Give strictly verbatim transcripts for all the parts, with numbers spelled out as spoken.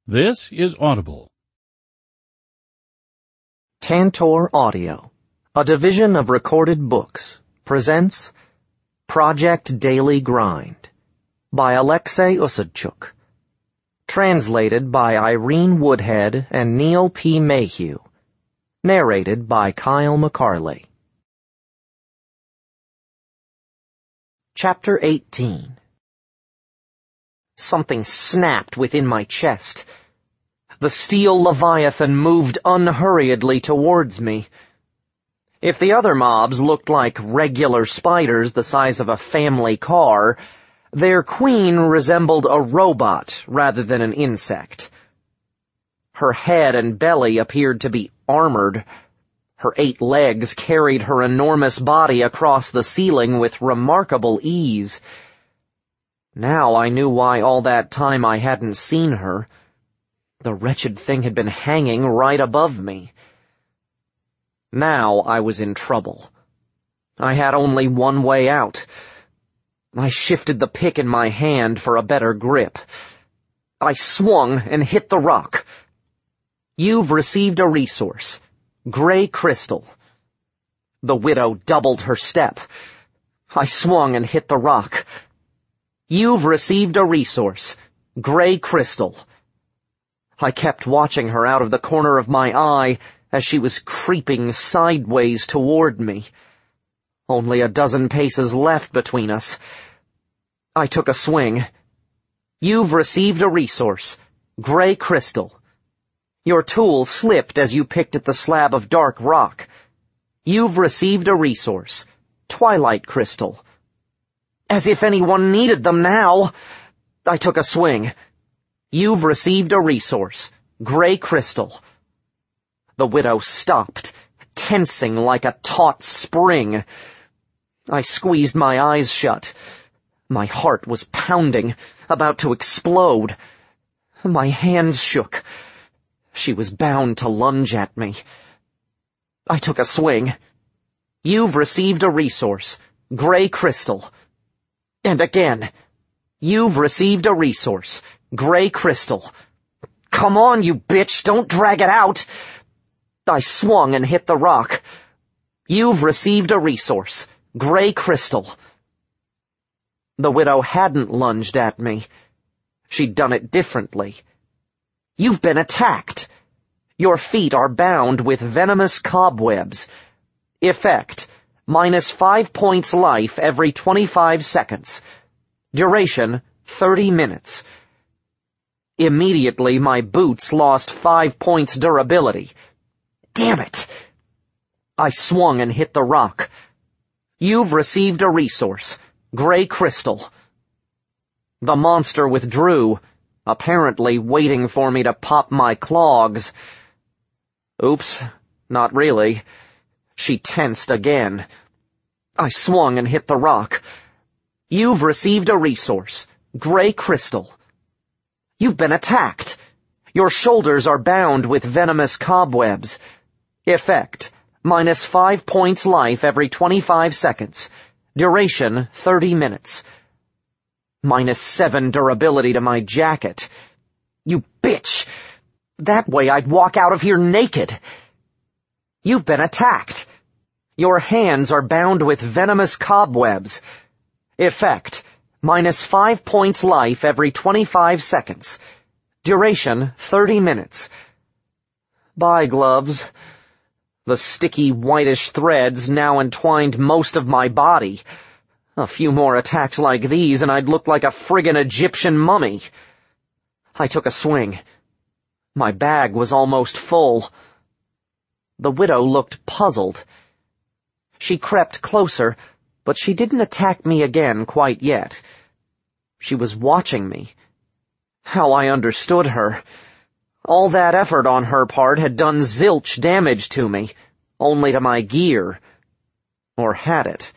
This is Audible. Tantor Audio, a division of Recorded Books, presents Project Daily Grind by Alexei Usadchuk. Translated by Irene Woodhead and Neil P. Mayhew. Narrated by Kyle McCarley. Chapter eighteen. Something snapped within my chest. The steel leviathan moved unhurriedly towards me. If the other mobs looked like regular spiders the size of a family car, their queen resembled a robot rather than an insect. Her head and belly appeared to be armored. Her eight legs carried her enormous body across the ceiling with remarkable ease. Now I knew why all that time I hadn't seen her. The wretched thing had been hanging right above me. Now I was in trouble. I had only one way out. I shifted the pick in my hand for a better grip. I swung and hit the rock. You've received a resource. Gray crystal. The widow doubled her step. I swung and hit the rock. You've received a resource. Gray crystal. I kept watching her out of the corner of my eye as she was creeping sideways toward me. Only a dozen paces left between us. I took a swing. You've received a resource. Gray crystal. Your tool slipped as you picked at the slab of dark rock. You've received a resource. Twilight crystal. As if anyone needed them now. I took a swing. You've received a resource. Gray crystal. The widow stopped, tensing like a taut spring. I squeezed my eyes shut. My heart was pounding, about to explode. My hands shook. She was bound to lunge at me. I took a swing. You've received a resource. Gray crystal. And again. You've received a resource. Gray crystal. Come on, you bitch, don't drag it out. I swung and hit the rock. You've received a resource. Gray crystal. The widow hadn't lunged at me. She'd done it differently. You've been attacked. Your feet are bound with venomous cobwebs. Effect, minus five points life every twenty-five seconds. Duration, thirty minutes. Immediately, my boots lost five points durability. Damn it! I swung and hit the rock. You've received a resource. Gray crystal. The monster withdrew, apparently waiting for me to pop my clogs. Oops, not really. She tensed again. I swung and hit the rock. You've received a resource. Gray crystal. You've been attacked. Your shoulders are bound with venomous cobwebs. Effect, minus five points life every twenty-five seconds. Duration, thirty minutes. Minus seven durability to my jacket. You bitch! That way I'd walk out of here naked. You've been attacked. Your hands are bound with venomous cobwebs. Effect, minus five points life every twenty-five seconds. Duration, thirty minutes. Bye, gloves. The sticky whitish threads now entwined most of my body. A few more attacks like these and I'd look like a friggin' Egyptian mummy. I took a swing. My bag was almost full. The widow looked puzzled. She crept closer, but she didn't attack me again quite yet. She was watching me. How I understood her. All that effort on her part had done zilch damage to me, only to my gear. Or had it.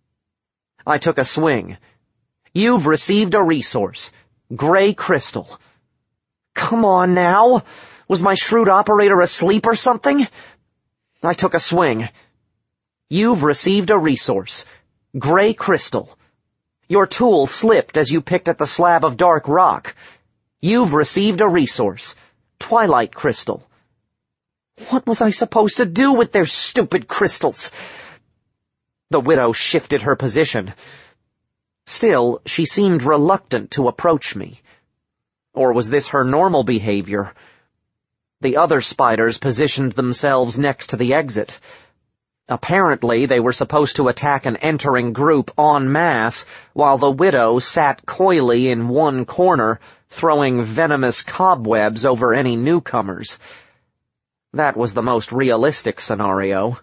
I took a swing. You've received a resource. Gray crystal. Come on now. Was my shrewd operator asleep or something? I took a swing. You've received a resource. Gray crystal. Your tool slipped as you picked at the slab of dark rock. You've received a resource. Twilight crystal. What was I supposed to do with their stupid crystals? The widow shifted her position. Still, she seemed reluctant to approach me. Or was this her normal behavior? The other spiders positioned themselves next to the exit. Apparently, they were supposed to attack an entering group en masse, while the widow sat coyly in one corner, throwing venomous cobwebs over any newcomers. That was the most realistic scenario.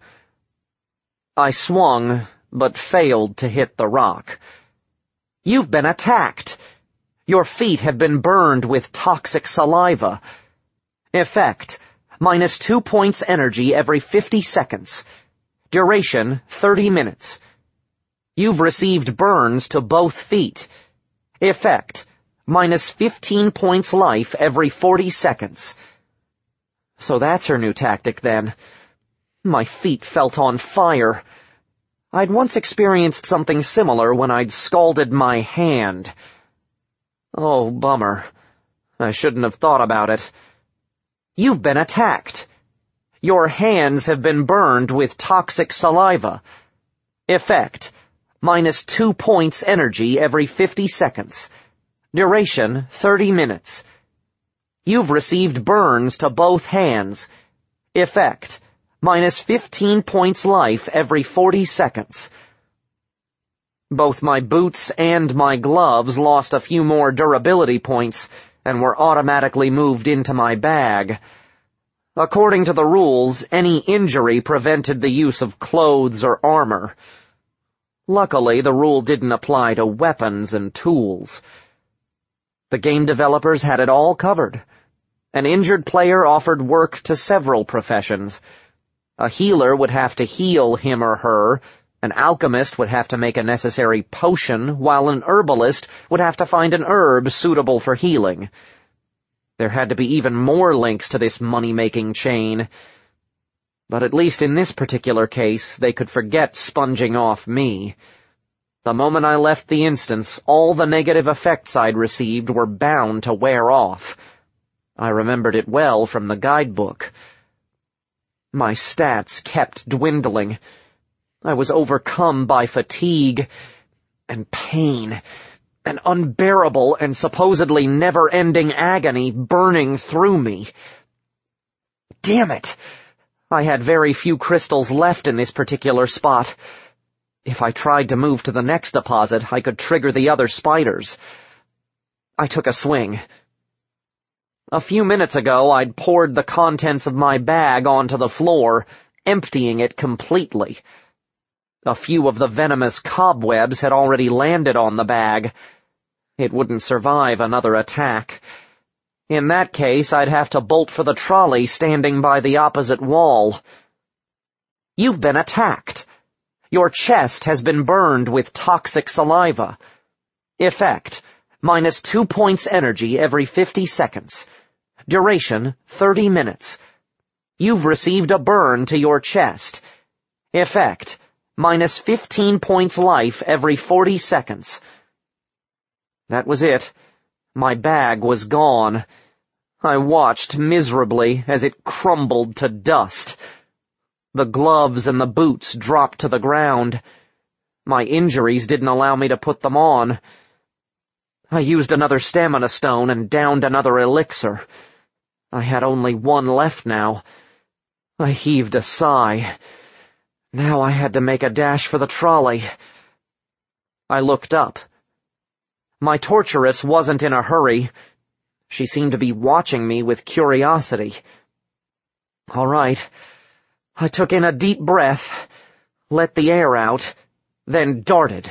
I swung, but failed to hit the rock. You've been attacked. Your feet have been burned with toxic saliva. Effect, minus two points energy every fifty seconds. Duration, thirty minutes. You've received burns to both feet. Effect, minus fifteen points life every forty seconds. So that's her new tactic, then. My feet felt on fire. I'd once experienced something similar when I'd scalded my hand. Oh, bummer. I shouldn't have thought about it. You've been attacked. Your hands have been burned with toxic saliva. Effect, minus two points energy every fifty seconds. Duration, thirty minutes. You've received burns to both hands. Effect, minus fifteen points life every forty seconds. Both my boots and my gloves lost a few more durability points and were automatically moved into my bag. According to the rules, any injury prevented the use of clothes or armor. Luckily, the rule didn't apply to weapons and tools. The game developers had it all covered. An injured player offered work to several professions. A healer would have to heal him or her, an alchemist would have to make a necessary potion, while an herbalist would have to find an herb suitable for healing. There had to be even more links to this money-making chain. But at least in this particular case, they could forget sponging off me. The moment I left the instance, all the negative effects I'd received were bound to wear off. I remembered it well from the guidebook. My stats kept dwindling. I was overcome by fatigue and pain, an unbearable and supposedly never-ending agony burning through me. Damn it! I had very few crystals left in this particular spot. If I tried to move to the next deposit, I could trigger the other spiders. I took a swing. A few minutes ago, I'd poured the contents of my bag onto the floor, emptying it completely. A few of the venomous cobwebs had already landed on the bag. It wouldn't survive another attack. In that case, I'd have to bolt for the trolley standing by the opposite wall. You've been attacked. Your chest has been burned with toxic saliva. Effect, minus two points energy every fifty seconds. Duration, thirty minutes. You've received a burn to your chest. Effect, minus fifteen points life every forty seconds. That was it. My bag was gone. I watched miserably as it crumbled to dust. The gloves and the boots dropped to the ground. My injuries didn't allow me to put them on. I used another stamina stone and downed another elixir. I had only one left now. I heaved a sigh. Now I had to make a dash for the trolley. I looked up. My torturess wasn't in a hurry. She seemed to be watching me with curiosity. All right. I took in a deep breath, let the air out, then darted.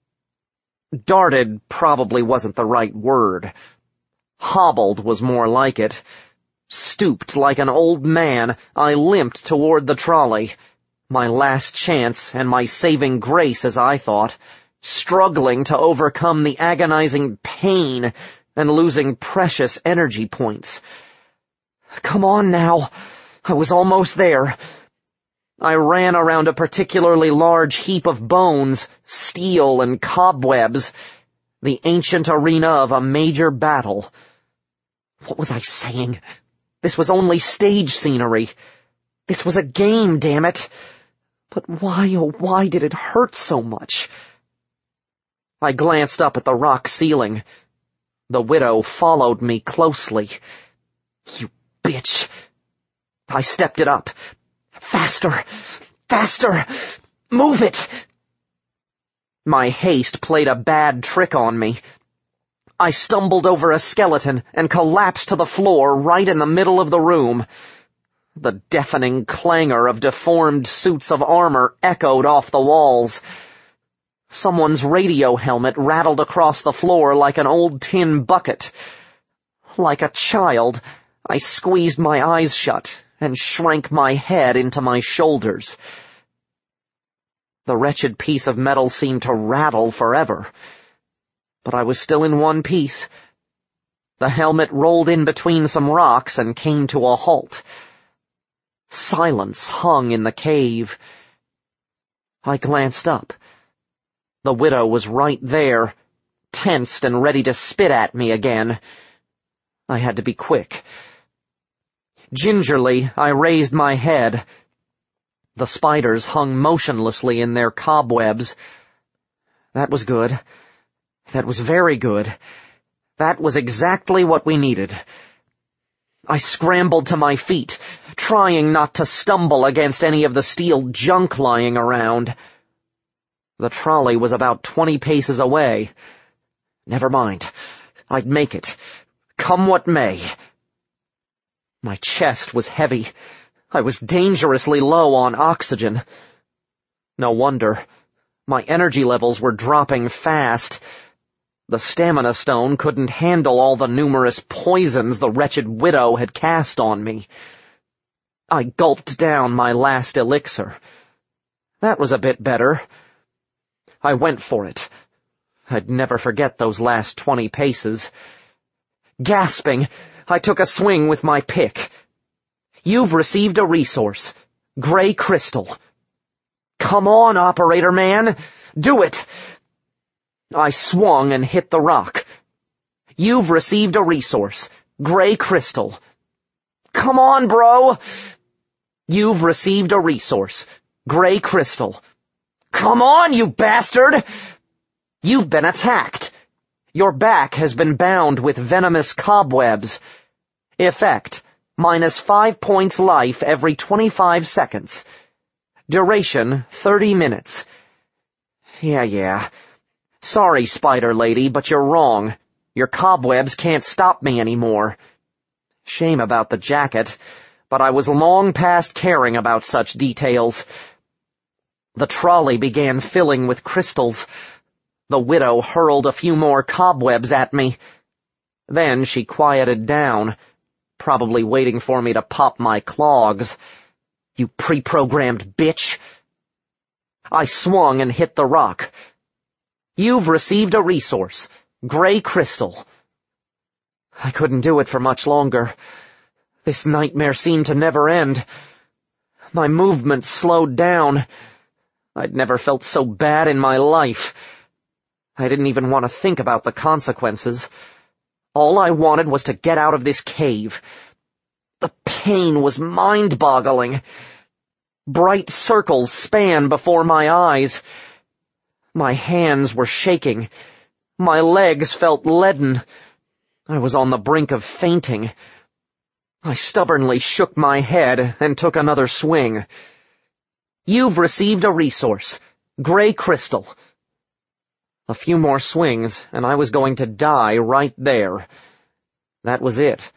Darted probably wasn't the right word. Hobbled was more like it. Stooped like an old man, I limped toward the trolley. My last chance and my saving grace, as I thought, struggling to overcome the agonizing pain and losing precious energy points. Come on now. I was almost there. I ran around a particularly large heap of bones, steel, and cobwebs, the ancient arena of a major battle. What was I saying? This was only stage scenery. This was a game, damn it. But why, oh why did it hurt so much? I glanced up at the rock ceiling. The widow followed me closely. You bitch. I stepped it up. Faster! Faster! Move it! My haste played a bad trick on me. I stumbled over a skeleton and collapsed to the floor right in the middle of the room. The deafening clangor of deformed suits of armor echoed off the walls. Someone's radio helmet rattled across the floor like an old tin bucket. Like a child, I squeezed my eyes shut and shrank my head into my shoulders. The wretched piece of metal seemed to rattle forever. But I was still in one piece. The helmet rolled in between some rocks and came to a halt. Silence hung in the cave. I glanced up. The widow was right there, tensed and ready to spit at me again. I had to be quick. Gingerly, I raised my head. The spiders hung motionlessly in their cobwebs. That was good. That was very good. That was exactly what we needed. I scrambled to my feet, trying not to stumble against any of the steel junk lying around. The trolley was about twenty paces away. Never mind. I'd make it. Come what may. My chest was heavy. I was dangerously low on oxygen. No wonder. My energy levels were dropping fast. The stamina stone couldn't handle all the numerous poisons the wretched widow had cast on me. I gulped down my last elixir. That was a bit better. I went for it. I'd never forget those last twenty paces. Gasping, I took a swing with my pick. You've received a resource. Gray crystal. Come on, operator man. Do it. I swung and hit the rock. You've received a resource. Gray crystal. Come on, bro. You've received a resource. Gray crystal. Come on, you bastard! You've been attacked. Your back has been bound with venomous cobwebs. Effect, minus five points life every twenty-five seconds. Duration, thirty minutes. Yeah, yeah. Sorry, Spider Lady, but you're wrong. Your cobwebs can't stop me anymore. Shame about the jacket, but I was long past caring about such details. The trolley began filling with crystals. The widow hurled a few more cobwebs at me. Then she quieted down, probably waiting for me to pop my clogs. You pre-programmed bitch. I swung and hit the rock. You've received a resource. Gray crystal. I couldn't do it for much longer. This nightmare seemed to never end. My movements slowed down. I'd never felt so bad in my life. I didn't even want to think about the consequences. All I wanted was to get out of this cave. The pain was mind-boggling. Bright circles span before my eyes. My hands were shaking. My legs felt leaden. I was on the brink of fainting. I stubbornly shook my head and took another swing. You've received a resource. Gray crystal. A few more swings, and I was going to die right there. That was it.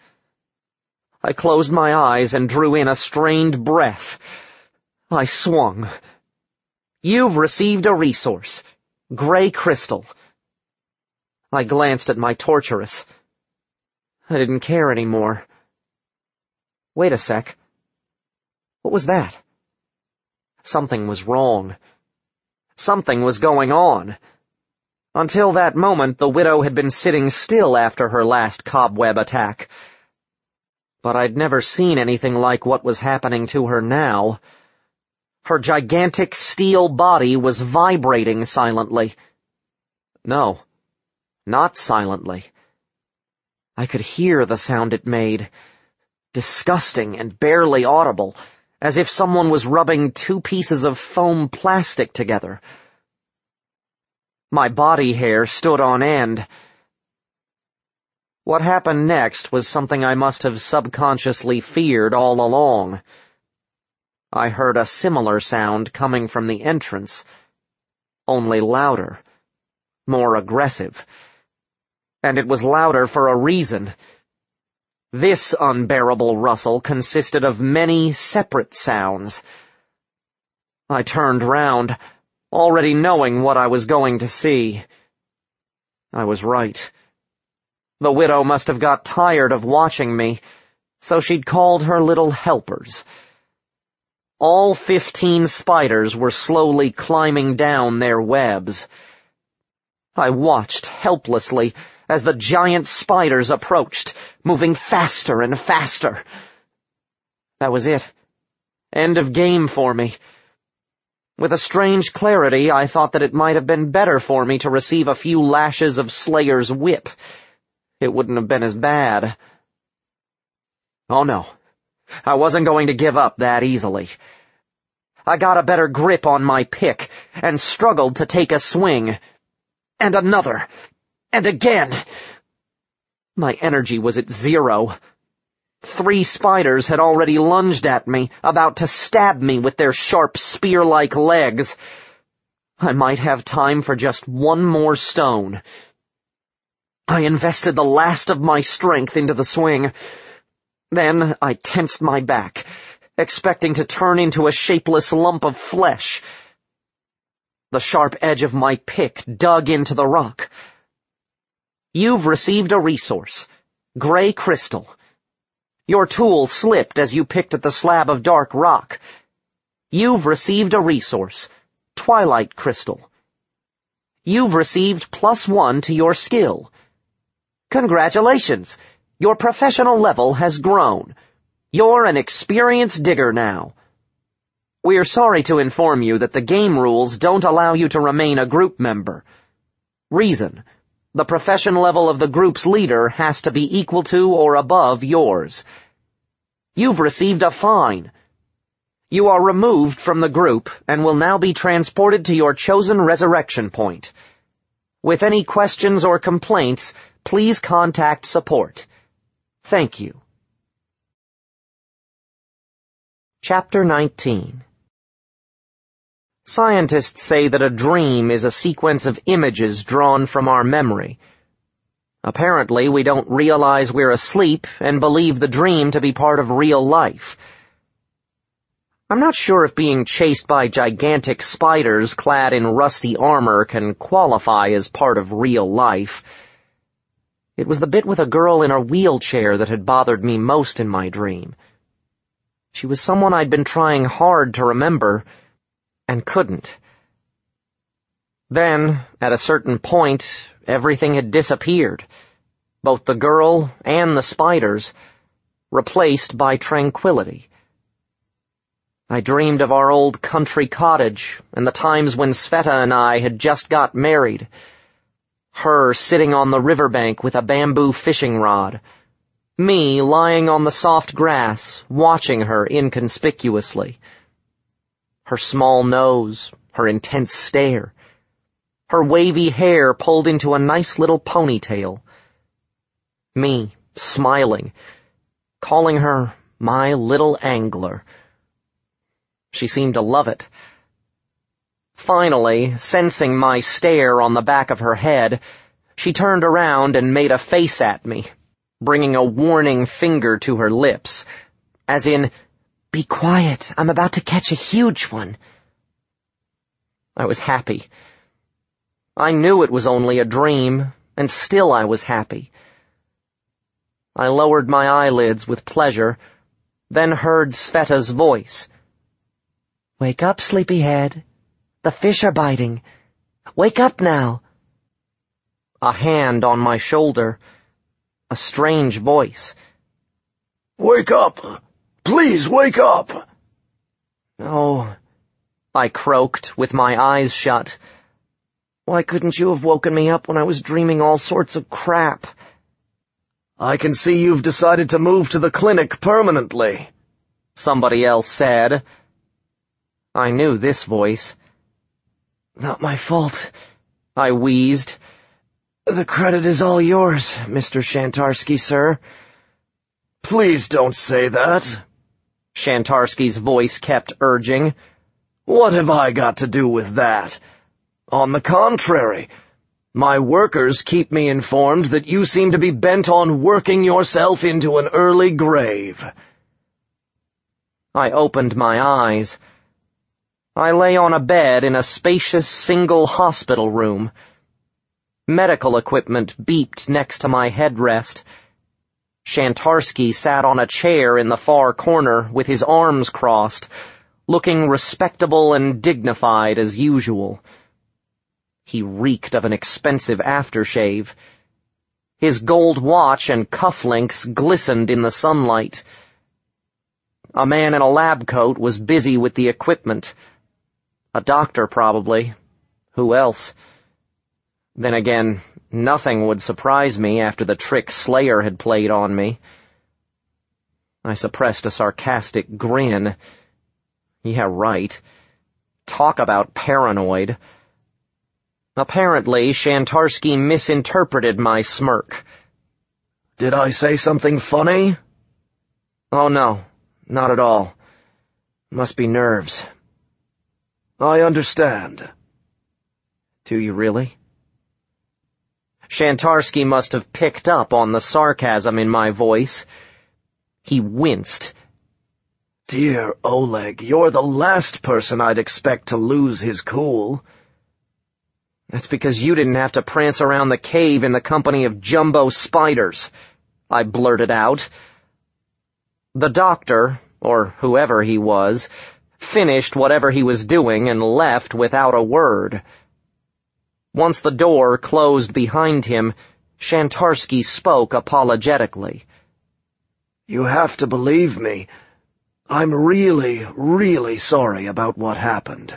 I closed my eyes and drew in a strained breath. I swung. You've received a resource. Gray crystal. I glanced at my torturess. I didn't care anymore. Wait a sec. What was that? Something was wrong. Something was going on. Until that moment, the widow had been sitting still after her last cobweb attack. But I'd never seen anything like what was happening to her now. Her gigantic steel body was vibrating silently. No, not silently. I could hear the sound it made. disgusting and barely audible, as if someone was rubbing two pieces of foam plastic together. My body hair stood on end. What happened next was something I must have subconsciously feared all along. I heard a similar sound coming from the entrance, only louder, more aggressive. And it was louder for a reason. This unbearable rustle consisted of many separate sounds. I turned round, already knowing what I was going to see. I was right. The widow must have got tired of watching me, so she'd called her little helpers. All fifteen spiders were slowly climbing down their webs. I watched helplessly as the giant spiders approached, moving faster and faster. That was it. End of game for me. With a strange clarity, I thought that it might have been better for me to receive a few lashes of Slayer's whip. It wouldn't have been as bad. Oh no, I wasn't going to give up that easily. I got a better grip on my pick and struggled to take a swing. And another. And again. My energy was at zero. Three spiders had already lunged at me, about to stab me with their sharp spear-like legs. I might have time for just one more stone. I invested the last of my strength into the swing. Then I tensed my back, expecting to turn into a shapeless lump of flesh. The sharp edge of my pick dug into the rock. You've received a resource, gray crystal. Your tool slipped as you picked at the slab of dark rock. You've received a resource, twilight crystal. You've received plus one to your skill. Congratulations! Your professional level has grown. You're an experienced digger now. We're sorry to inform you that the game rules don't allow you to remain a group member. Reason: the profession level of the group's leader has to be equal to or above yours. You've received a fine. You are removed from the group and will now be transported to your chosen resurrection point. With any questions or complaints, please contact support. Thank you. Chapter nineteen. Scientists say that a dream is a sequence of images drawn from our memory. Apparently, we don't realize we're asleep and believe the dream to be part of real life. I'm not sure if being chased by gigantic spiders clad in rusty armor can qualify as part of real life. It was the bit with a girl in a wheelchair that had bothered me most in my dream. She was someone I'd been trying hard to remember, and couldn't. Then, at a certain point, everything had disappeared. Both the girl and the spiders, replaced by tranquility. I dreamed of our old country cottage and the times when Sveta and I had just got married. Her sitting on the riverbank with a bamboo fishing rod. Me lying on the soft grass, watching her inconspicuously. Her small nose, her intense stare. Her wavy hair pulled into a nice little ponytail. Me, smiling, calling her my little angler. She seemed to love it. Finally, sensing my stare on the back of her head, she turned around and made a face at me, bringing a warning finger to her lips, as in, "Be quiet, I'm about to catch a huge one." I was happy. I knew it was only a dream, and still I was happy. I lowered my eyelids with pleasure, then heard Sveta's voice. "Wake up, sleepyhead. The fish are biting. Wake up now." A hand on my shoulder. A strange voice. "Wake up! Please wake up!" "Oh," I croaked with my eyes shut. "Why couldn't you have woken me up when I was dreaming all sorts of crap?" I can see you've decided to move to the clinic permanently, somebody else said. I knew this voice. Not my fault, I wheezed. The credit is all yours, Mister Shantarsky, sir. Please don't say that, Shantarsky's voice kept urging. What have I got to do with that? On the contrary, my workers keep me informed that you seem to be bent on working yourself into an early grave. I opened my eyes. I lay on a bed in a spacious single hospital room. Medical equipment beeped next to my headrest. Shantarsky sat on a chair in the far corner with his arms crossed, looking respectable and dignified as usual. He reeked of an expensive aftershave. His gold watch and cufflinks glistened in the sunlight. A man in a lab coat was busy with the equipment. A doctor, probably. Who else? Then again, nothing would surprise me after the trick Slayer had played on me. I suppressed a sarcastic grin. Yeah, right. Talk about paranoid. Apparently, Shantarsky misinterpreted my smirk. Did I say something funny? Oh, no, not at all. Must be nerves. I understand. Do you really? Shantarsky must have picked up on the sarcasm in my voice. He winced. Dear Oleg, you're the last person I'd expect to lose his cool. That's because you didn't have to prance around the cave in the company of jumbo spiders, I blurted out. The doctor, or whoever he was, finished whatever he was doing and left without a word. Once the door closed behind him, Shantarsky spoke apologetically. You have to believe me. I'm really, really sorry about what happened.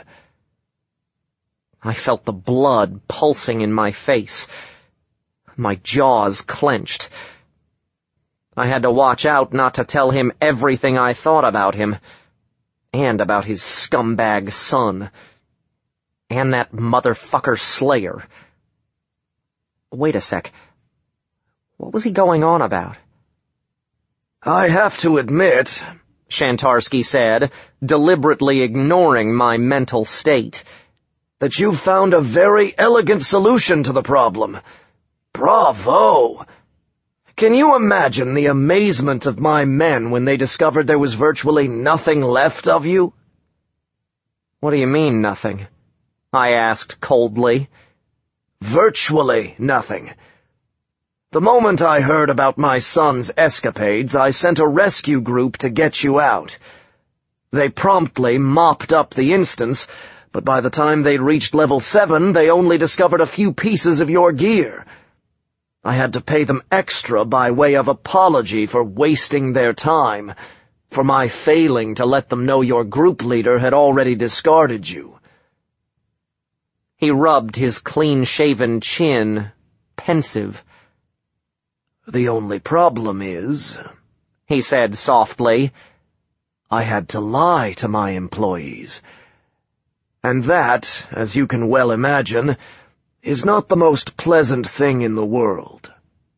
I felt the blood pulsing in my face. My jaws clenched. I had to watch out not to tell him everything I thought about him, and about his scumbag son, and that motherfucker Slayer. Wait a sec. What was he going on about? I have to admit, Shantarsky said, deliberately ignoring my mental state, that you've found a very elegant solution to the problem. Bravo! Can you imagine the amazement of my men when they discovered there was virtually nothing left of you? What do you mean, nothing? I asked coldly. Virtually nothing. The moment I heard about my son's escapades, I sent a rescue group to get you out. They promptly mopped up the instance, but by the time they'd reached level seven, they only discovered a few pieces of your gear. I had to pay them extra by way of apology for wasting their time, for my failing to let them know your group leader had already discarded you. He rubbed his clean-shaven chin, pensive. The only problem is, he said softly, I had to lie to my employees. And that, as you can well imagine, is not the most pleasant thing in the world.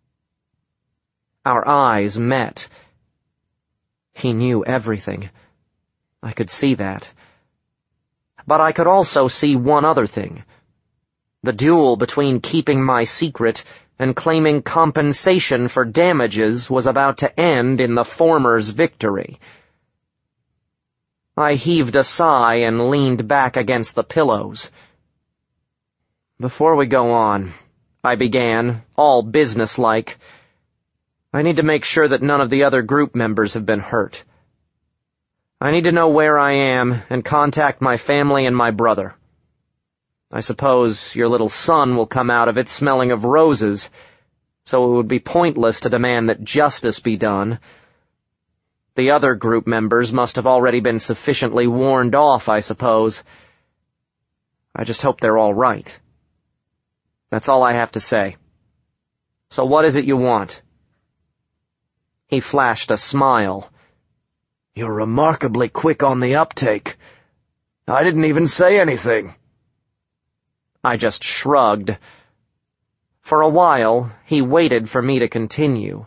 Our eyes met. He knew everything. I could see that. But I could also see one other thing. The duel between keeping my secret and claiming compensation for damages was about to end in the former's victory. I heaved a sigh and leaned back against the pillows. Before we go on, I began, all businesslike, I need to make sure that none of the other group members have been hurt. I need to know where I am and contact my family and my brother. I suppose your little son will come out of it smelling of roses, so it would be pointless to demand that justice be done. The other group members must have already been sufficiently warned off, I suppose. I just hope they're all right. That's all I have to say. So what is it you want? He flashed a smile. You're remarkably quick on the uptake. I didn't even say anything. I just shrugged. For a while, he waited for me to continue.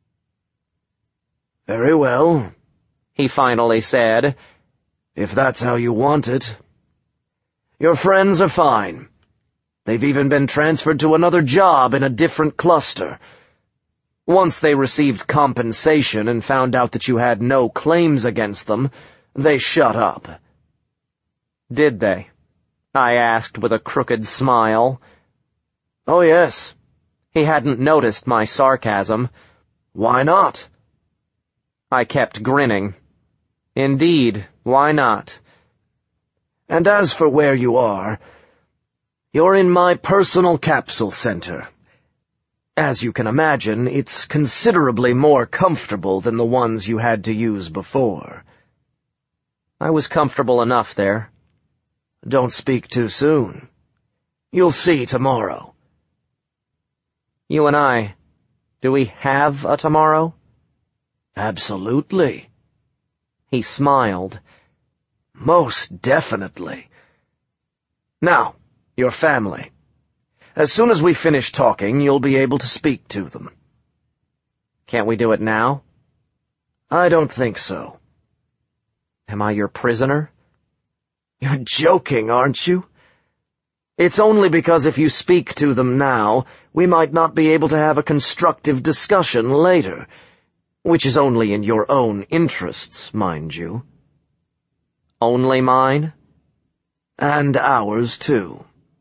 Very well, he finally said, if that's how you want it. Your friends are fine. They've even been transferred to another job in a different cluster. Once they received compensation and found out that you had no claims against them, they shut up. Did they? I asked with a crooked smile. Oh, yes. He hadn't noticed my sarcasm. Why not? I kept grinning. Indeed, why not? And as for where you are, you're in my personal capsule center. As you can imagine, it's considerably more comfortable than the ones you had to use before. I was comfortable enough there. Don't speak too soon. You'll see tomorrow. You and I, do we have a tomorrow? Absolutely. He smiled. Most definitely. Now, your family. As soon as we finish talking, you'll be able to speak to them. Can't we do it now? I don't think so. Am I your prisoner? You're joking, aren't you? It's only because if you speak to them now, we might not be able to have a constructive discussion later, which is only in your own interests, mind you. Only mine? And ours, too.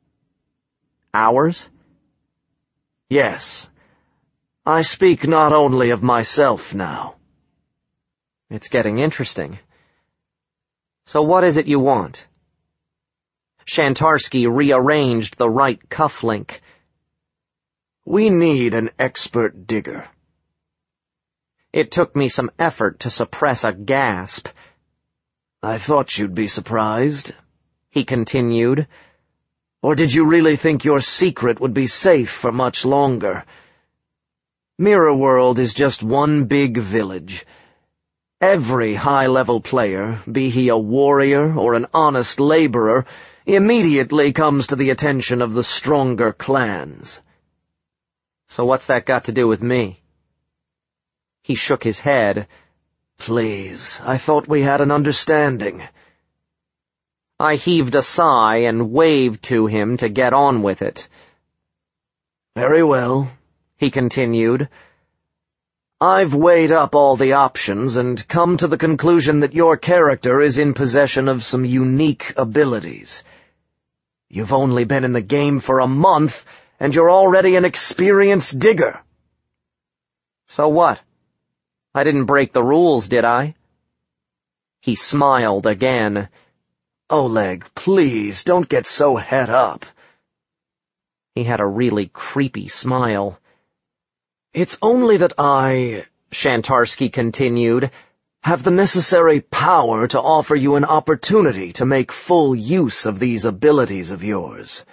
Ours? Yes. I speak not only of myself now. It's getting interesting. So what is it you want? Shantarsky rearranged the right cufflink. We need an expert digger. It took me some effort to suppress a gasp. I thought you'd be surprised, he continued. Or did you really think your secret would be safe for much longer? Mirror World is just one big village. Every high-level player, be he a warrior or an honest laborer, immediately comes to the attention of the stronger clans. So what's that got to do with me? He shook his head. Please, I thought we had an understanding. I heaved a sigh and waved to him to get on with it. Very well, he continued. I've weighed up all the options and come to the conclusion that your character is in possession of some unique abilities. You've only been in the game for a month, and you're already an experienced digger. So what? I didn't break the rules, did I? He smiled again. Oleg, please, don't get so het up. He had a really creepy smile. It's only that I, Shantarsky continued, have the necessary power to offer you an opportunity to make full use of these abilities of yours.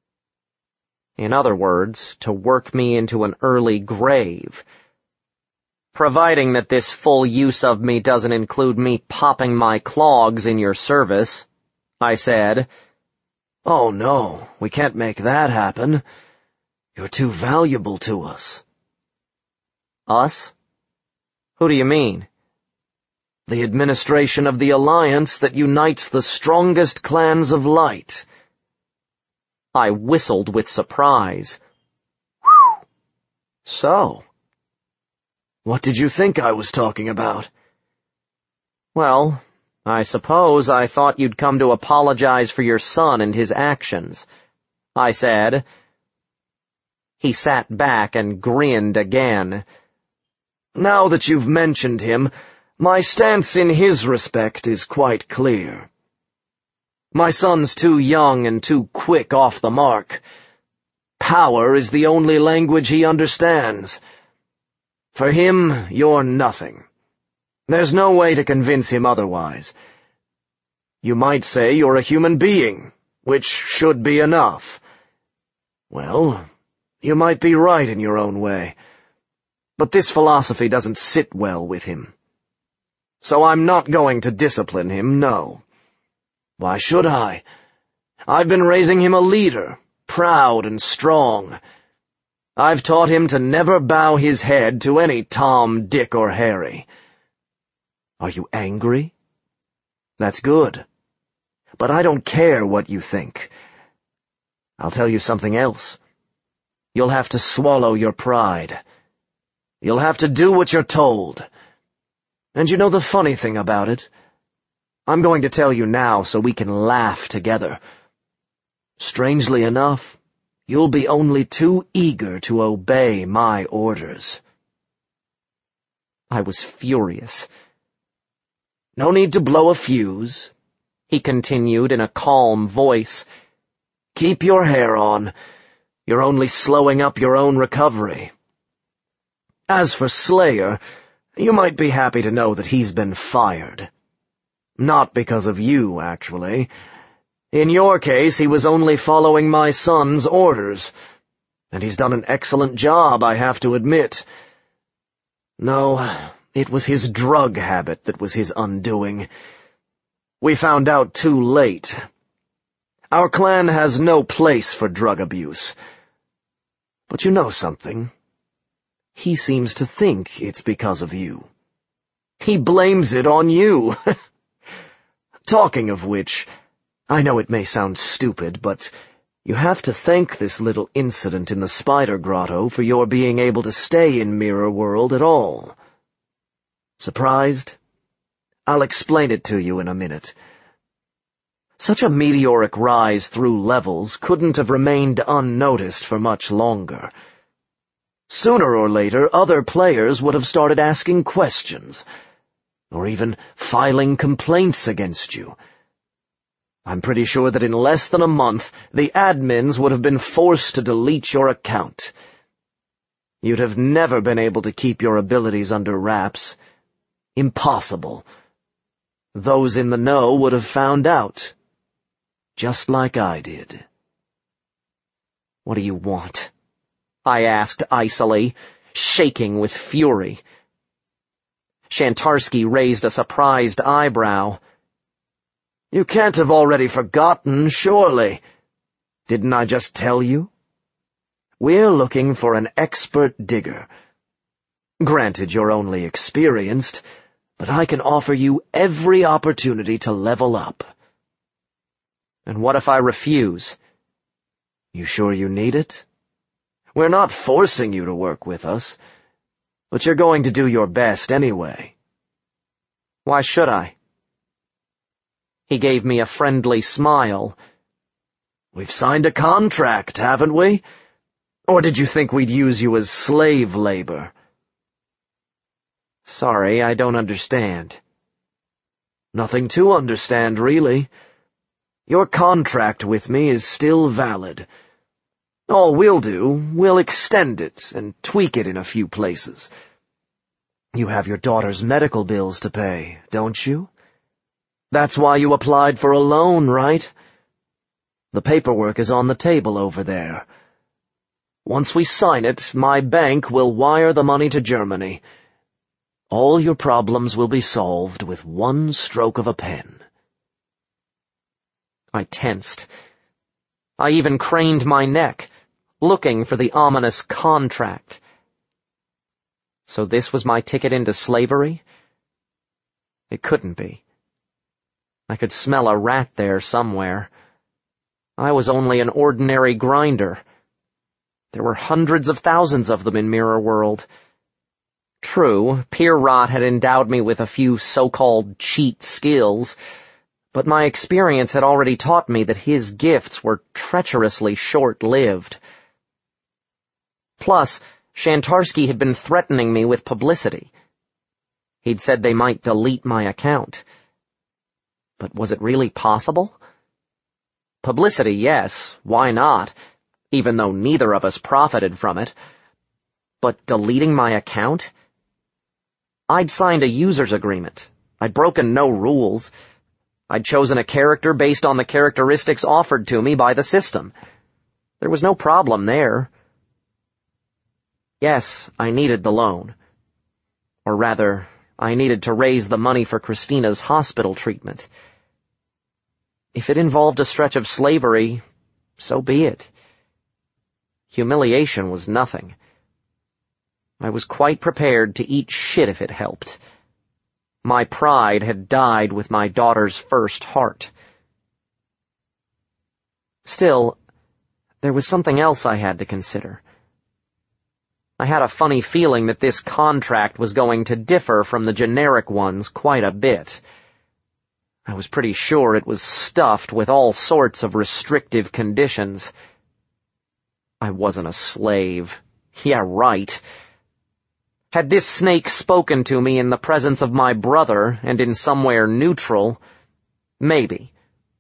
In other words, to work me into an early grave. Providing that this full use of me doesn't include me popping my clogs in your service, I said. Oh no, we can't make that happen. You're too valuable to us. Us? Who do you mean? The administration of the alliance that unites the strongest clans of light. I whistled with surprise. Whew. So, what did you think I was talking about? Well, I suppose I thought you'd come to apologize for your son and his actions, I said. He sat back and grinned again. Now that you've mentioned him, my stance in his respect is quite clear. My son's too young and too quick off the mark. Power is the only language he understands. For him, you're nothing. There's no way to convince him otherwise. You might say you're a human being, which should be enough. Well, you might be right in your own way. But this philosophy doesn't sit well with him. So I'm not going to discipline him, no. Why should I? I've been raising him a leader, proud and strong. I've taught him to never bow his head to any Tom, Dick, or Harry. Are you angry? That's good. But I don't care what you think. I'll tell you something else. You'll have to swallow your pride. You'll have to do what you're told. And you know the funny thing about it? I'm going to tell you now so we can laugh together. Strangely enough, you'll be only too eager to obey my orders. I was furious. No need to blow a fuse, he continued in a calm voice. Keep your hair on. You're only slowing up your own recovery. As for Slayer, you might be happy to know that he's been fired. Not because of you, actually. In your case, he was only following my son's orders, and he's done an excellent job, I have to admit. No, it was his drug habit that was his undoing. We found out too late. Our clan has no place for drug abuse. But you know something? He seems to think it's because of you. He blames it on you. Talking of which, I know it may sound stupid, but you have to thank this little incident in the Spider Grotto for your being able to stay in Mirror World at all. Surprised? I'll explain it to you in a minute. Such a meteoric rise through levels couldn't have remained unnoticed for much longer. Sooner or later, other players would have started asking questions, or even filing complaints against you. I'm pretty sure that in less than a month, the admins would have been forced to delete your account. You'd have never been able to keep your abilities under wraps. Impossible. Those in the know would have found out. Just like I did. What do you want? I asked icily, shaking with fury. Shantarsky raised a surprised eyebrow. You can't have already forgotten, surely. Didn't I just tell you? We're looking for an expert digger. Granted, you're only experienced, but I can offer you every opportunity to level up. And what if I refuse? You sure you need it? We're not forcing you to work with us, but you're going to do your best anyway. Why should I? He gave me a friendly smile. We've signed a contract, haven't we? Or did you think we'd use you as slave labor? Sorry, I don't understand. Nothing to understand, really. Your contract with me is still valid. All we'll do, we'll extend it and tweak it in a few places. You have your daughter's medical bills to pay, don't you? That's why you applied for a loan, right? The paperwork is on the table over there. Once we sign it, my bank will wire the money to Germany. All your problems will be solved with one stroke of a pen. I tensed. I even craned my neck, looking for the ominous contract. So this was my ticket into slavery? It couldn't be. I could smell a rat there somewhere. I was only an ordinary grinder. There were hundreds of thousands of them in Mirror World. True, Pierrot had endowed me with a few so-called cheat skills, but my experience had already taught me that his gifts were treacherously short-lived. Plus, Shantarsky had been threatening me with publicity. He'd said they might delete my account. But was it really possible? Publicity, yes, why not, even though neither of us profited from it. But deleting my account? I'd signed a user's agreement. I'd broken no rules. I'd chosen a character based on the characteristics offered to me by the system. There was no problem there. Yes, I needed the loan. Or rather, I needed to raise the money for Christina's hospital treatment. If it involved a stretch of slavery, so be it. Humiliation was nothing. I was quite prepared to eat shit if it helped. My pride had died with my daughter's first heart. Still, there was something else I had to consider. I had a funny feeling that this contract was going to differ from the generic ones quite a bit. I was pretty sure it was stuffed with all sorts of restrictive conditions. I wasn't a slave. Yeah, right. Had this snake spoken to me in the presence of my brother and in somewhere neutral, maybe.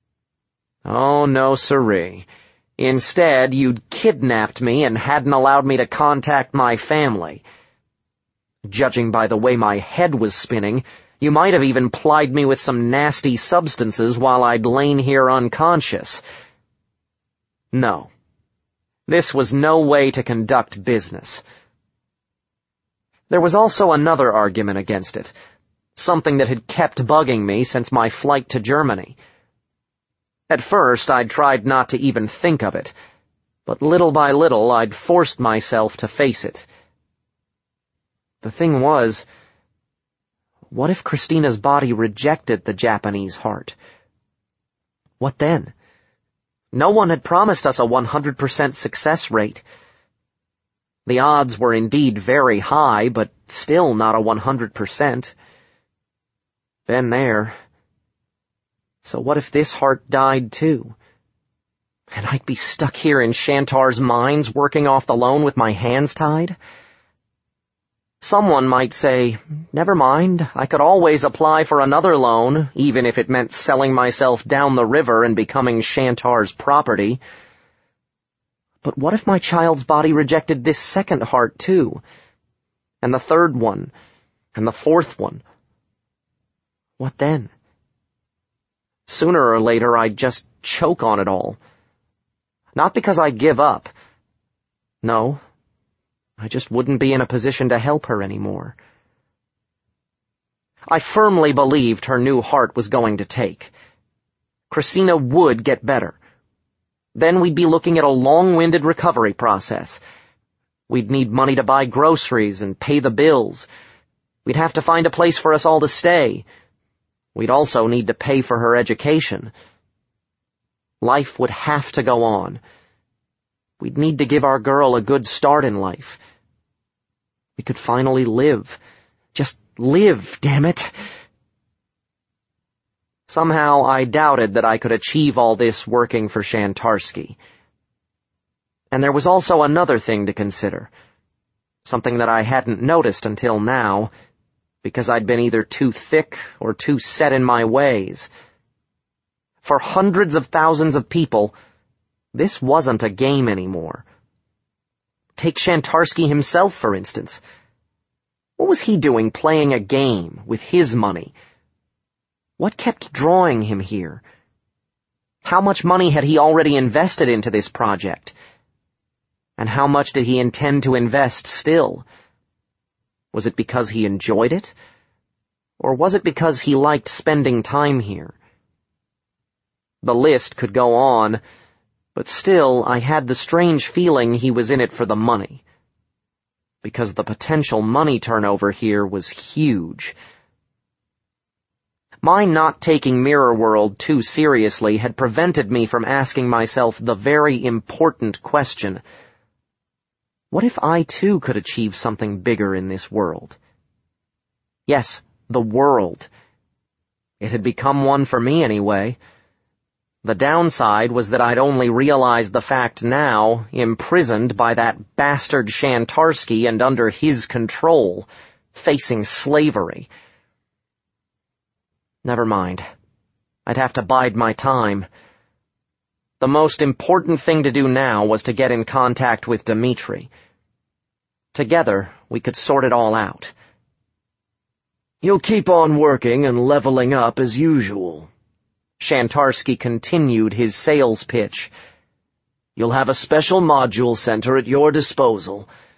Oh, no, siree. Instead, you'd kidnapped me and hadn't allowed me to contact my family. Judging by the way my head was spinning, you might have even plied me with some nasty substances while I'd lain here unconscious. No. This was no way to conduct business. There was also another argument against it, something that had kept bugging me since my flight to Germany. At first, I'd tried not to even think of it, but little by little I'd forced myself to face it. The thing was, what if Christina's body rejected the Japanese heart? What then? No one had promised us a one hundred percent success rate. The odds were indeed very high, but still not a one hundred percent. Been there. So what if this heart died too? And I'd be stuck here in Shantar's mines working off the loan with my hands tied? Someone might say, never mind, I could always apply for another loan, even if it meant selling myself down the river and becoming Shantar's property. But what if my child's body rejected this second heart too? And the third one? And the fourth one? What then? Sooner or later I'd just choke on it all. Not because I'd give up. No, I just wouldn't be in a position to help her anymore. I firmly believed her new heart was going to take. Christina would get better. Then we'd be looking at a long-winded recovery process. We'd need money to buy groceries and pay the bills. We'd have to find a place for us all to stay. We'd also need to pay for her education. Life would have to go on. We'd need to give our girl a good start in life. We could finally live. Just live, damn it. Somehow I doubted that I could achieve all this working for Shantarsky. And there was also another thing to consider. Something that I hadn't noticed until now, because I'd been either too thick or too set in my ways. For hundreds of thousands of people, this wasn't a game anymore. Take Shantarsky himself, for instance. What was he doing playing a game with his money? What kept drawing him here? How much money had he already invested into this project? And how much did he intend to invest still? Was it because he enjoyed it? Or was it because he liked spending time here? The list could go on, but still I had the strange feeling he was in it for the money. Because the potential money turnover here was huge. My not taking Mirror World too seriously had prevented me from asking myself the very important question: what if I too could achieve something bigger in this world? Yes, the world. It had become one for me anyway. The downside was that I'd only realized the fact now, imprisoned by that bastard Shantarsky and under his control, facing slavery. Never mind. I'd have to bide my time. The most important thing to do now was to get in contact with Dmitri. Together, we could sort it all out. You'll keep on working and leveling up as usual. Shantarsky continued his sales pitch. You'll have a special module center at your disposal.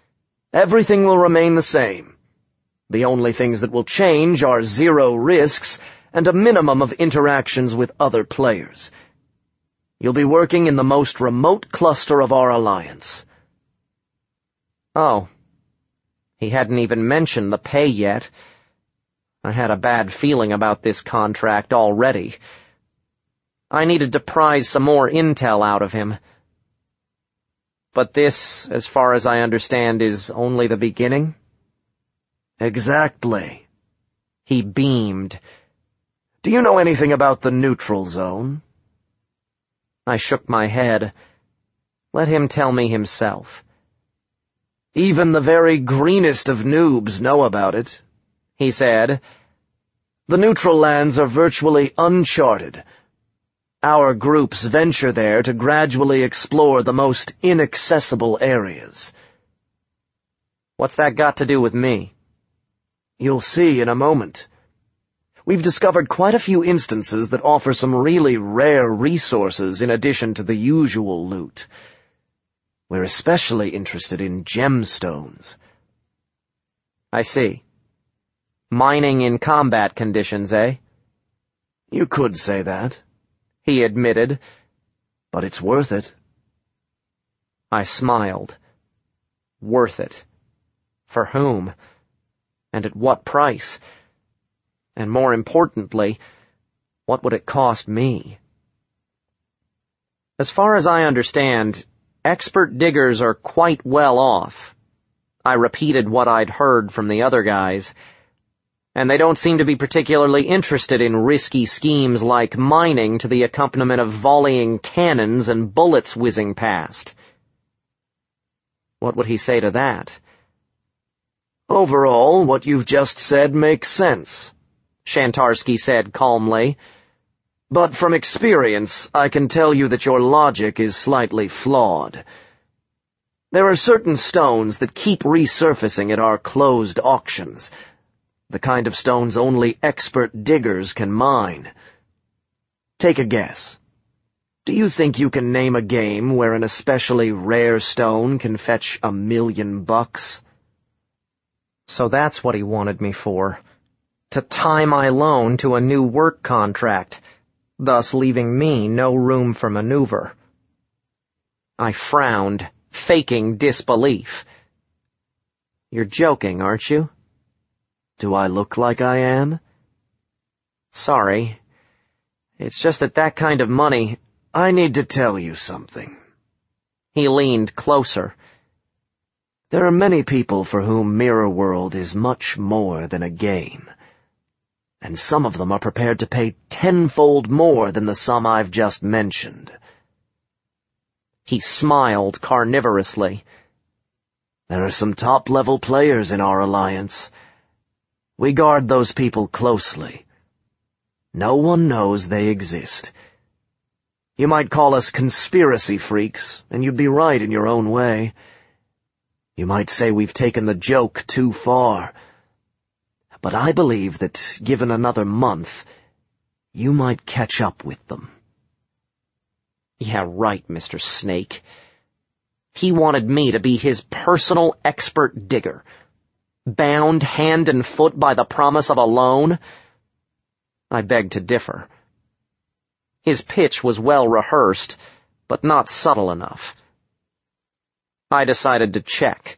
Everything will remain the same. The only things that will change are zero risks and a minimum of interactions with other players. You'll be working in the most remote cluster of our alliance. Oh. He hadn't even mentioned the pay yet. I had a bad feeling about this contract already. I needed to prise some more intel out of him. But this, as far as I understand, is only the beginning? Exactly. He beamed. Do you know anything about the neutral zone? I shook my head. Let him tell me himself. Even the very greenest of noobs know about it, he said. The neutral lands are virtually uncharted. Our groups venture there to gradually explore the most inaccessible areas. What's that got to do with me? You'll see in a moment. We've discovered quite a few instances that offer some really rare resources in addition to the usual loot. We're especially interested in gemstones. I see. Mining in combat conditions, eh? You could say that, he admitted. But it's worth it. I smiled. Worth it. For whom? And at what price? And more importantly, what would it cost me? As far as I understand, expert diggers are quite well off. I repeated what I'd heard from the other guys, and they don't seem to be particularly interested in risky schemes like mining to the accompaniment of volleying cannons and bullets whizzing past. What would he say to that? Overall, what you've just said makes sense, Shantarsky said calmly. But from experience, I can tell you that your logic is slightly flawed. There are certain stones that keep resurfacing at our closed auctions, the kind of stones only expert diggers can mine. Take a guess. Do you think you can name a game where an especially rare stone can fetch a million bucks? So that's what he wanted me for. To tie my loan to a new work contract, thus leaving me no room for maneuver. I frowned, faking disbelief. You're joking, aren't you? Do I look like I am? Sorry. It's just that that kind of money... I need to tell you something. He leaned closer. There are many people for whom Mirror World is much more than a game. And some of them are prepared to pay tenfold more than the sum I've just mentioned. He smiled carnivorously. There are some top-level players in our alliance. We guard those people closely. No one knows they exist. You might call us conspiracy freaks, and you'd be right in your own way. You might say we've taken the joke too far. But I believe that, given another month, you might catch up with them. Yeah, right, Mister Snake. He wanted me to be his personal expert digger, bound hand and foot by the promise of a loan. I beg to differ. His pitch was well rehearsed, but not subtle enough. I decided to check.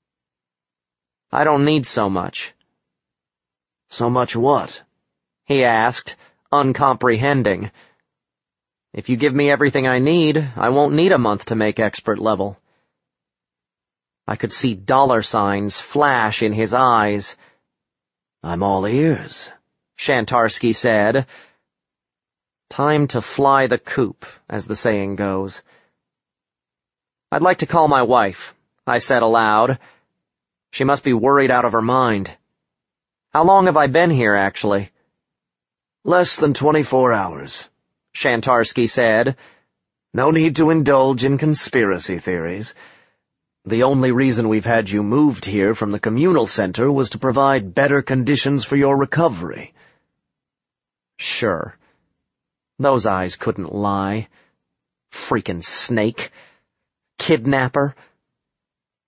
I don't need so much. So much what? He asked, uncomprehending. If you give me everything I need, I won't need a month to make expert level. I could see dollar signs flash in his eyes. I'm all ears, Shantarsky said. Time to fly the coop, as the saying goes. I'd like to call my wife, I said aloud. She must be worried out of her mind. How long have I been here, actually? Less than twenty-four hours, Shantarsky said. No need to indulge in conspiracy theories. The only reason we've had you moved here from the communal center was to provide better conditions for your recovery. Sure. Those eyes couldn't lie. Freaking snake. Kidnapper.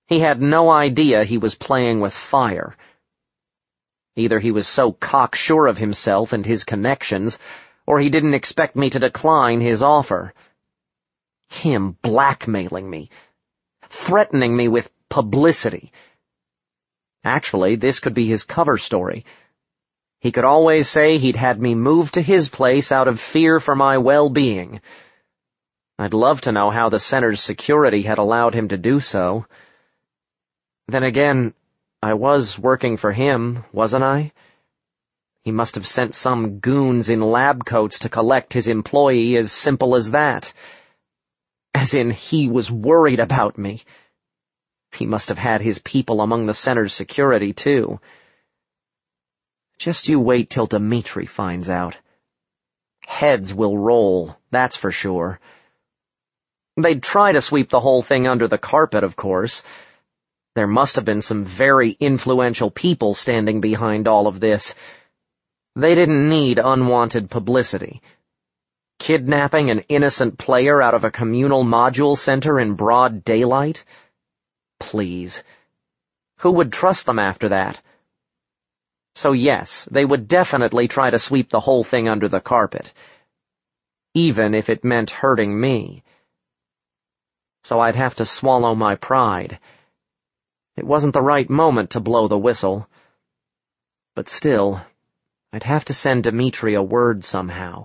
He had no idea he was playing with fire. Either he was so cocksure of himself and his connections, or he didn't expect me to decline his offer. Him blackmailing me, threatening me with publicity. Actually, this could be his cover story. He could always say he'd had me moved to his place out of fear for my well-being. I'd love to know how the center's security had allowed him to do so. Then again, I was working for him, wasn't I? He must have sent some goons in lab coats to collect his employee, as simple as that. As in, he was worried about me. He must have had his people among the center's security, too. Just you wait till Dmitri finds out. Heads will roll, that's for sure. They'd try to sweep the whole thing under the carpet, of course. There must have been some very influential people standing behind all of this. They didn't need unwanted publicity. Kidnapping an innocent player out of a communal module center in broad daylight? Please. Who would trust them after that? So yes, they would definitely try to sweep the whole thing under the carpet. Even if it meant hurting me. So I'd have to swallow my pride. It wasn't the right moment to blow the whistle. But still, I'd have to send Dmitri a word somehow.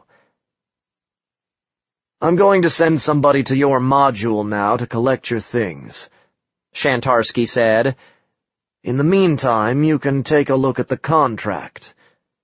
I'm going to send somebody to your module now to collect your things, Shantarsky said. In the meantime, you can take a look at the contract.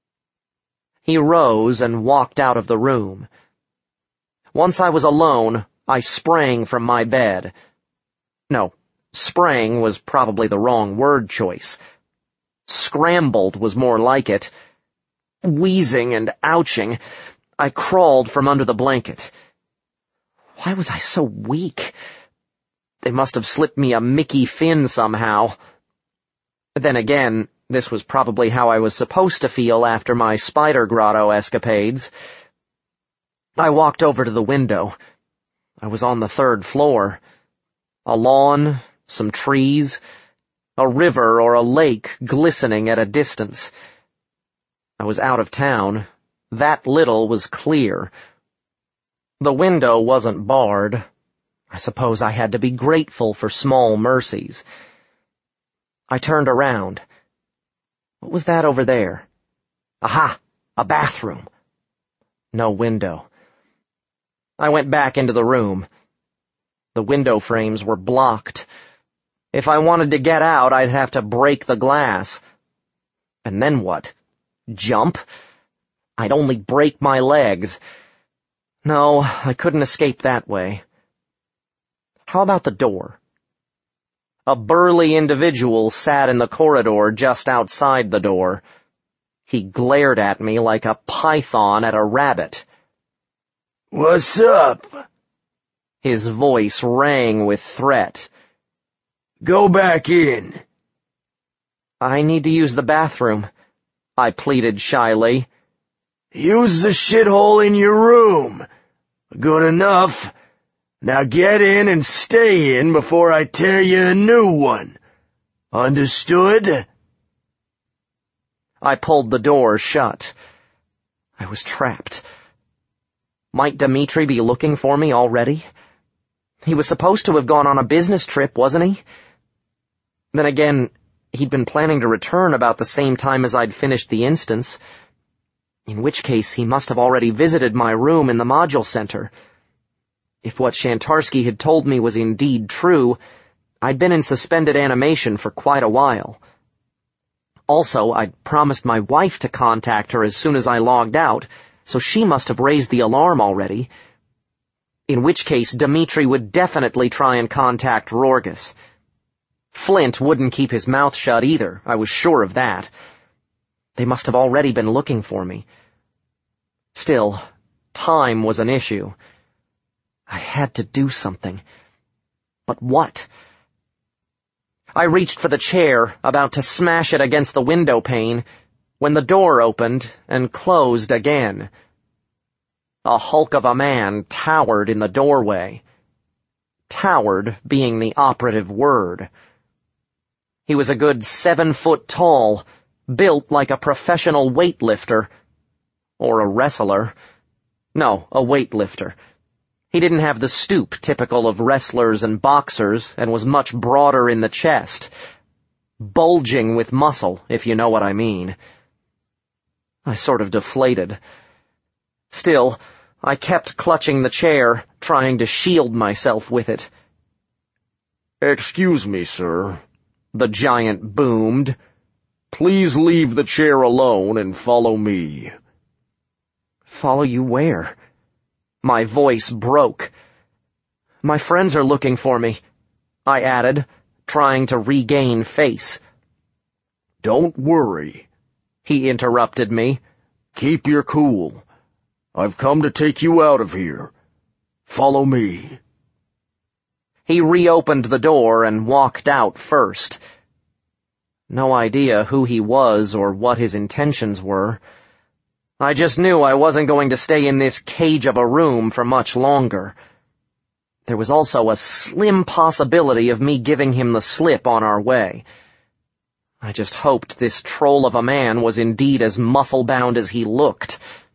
He rose and walked out of the room. Once I was alone, I sprang from my bed. No, sprang was probably the wrong word choice. Scrambled was more like it. Wheezing and ouching, I crawled from under the blanket. Why was I so weak? They must have slipped me a Mickey Finn somehow. Then again, this was probably how I was supposed to feel after my spider grotto escapades. I walked over to the window. I was on the third floor. A lawn, some trees, a river or a lake glistening at a distance. I was out of town. That little was clear. The window wasn't barred. I suppose I had to be grateful for small mercies. I turned around. What was that over there? Aha! A bathroom. No window. I went back into the room. The window frames were blocked. If I wanted to get out, I'd have to break the glass. And then what? Jump? I'd only break my legs. No, I couldn't escape that way. How about the door? A burly individual sat in the corridor just outside the door. He glared at me like a python at a rabbit. What's up? His voice rang with threat. Go back in. I need to use the bathroom, I pleaded shyly. Use the shithole in your room. Good enough. Now get in and stay in before I tear you a new one. Understood? I pulled the door shut. I was trapped. Might Dmitri be looking for me already? He was supposed to have gone on a business trip, wasn't he? Then again, he'd been planning to return about the same time as I'd finished the instance. In which case, he must have already visited my room in the module center. If what Shantarsky had told me was indeed true, I'd been in suspended animation for quite a while. Also, I'd promised my wife to contact her as soon as I logged out, so she must have raised the alarm already. In which case, Dmitri would definitely try and contact Rorgus. Flint wouldn't keep his mouth shut either, I was sure of that. They must have already been looking for me. Still, time was an issue. I had to do something. But what? I reached for the chair, about to smash it against the window pane, when the door opened and closed again. A hulk of a man towered in the doorway. Towered being the operative word. He was a good seven foot tall, built like a professional weightlifter. Or a wrestler. No, a weightlifter. He didn't have the stoop typical of wrestlers and boxers, and was much broader in the chest. Bulging with muscle, if you know what I mean. I sort of deflated. Still, I kept clutching the chair, trying to shield myself with it. "Excuse me, sir," the giant boomed. "Please leave the chair alone and follow me." Follow you where? My voice broke. My friends are looking for me, I added, trying to regain face. "Don't worry," he interrupted me. "Keep your cool. I've come to take you out of here. Follow me." He reopened the door and walked out first. No idea who he was or what his intentions were. I just knew I wasn't going to stay in this cage of a room for much longer. There was also a slim possibility of me giving him the slip on our way. I just hoped this troll of a man was indeed as muscle-bound as he looked.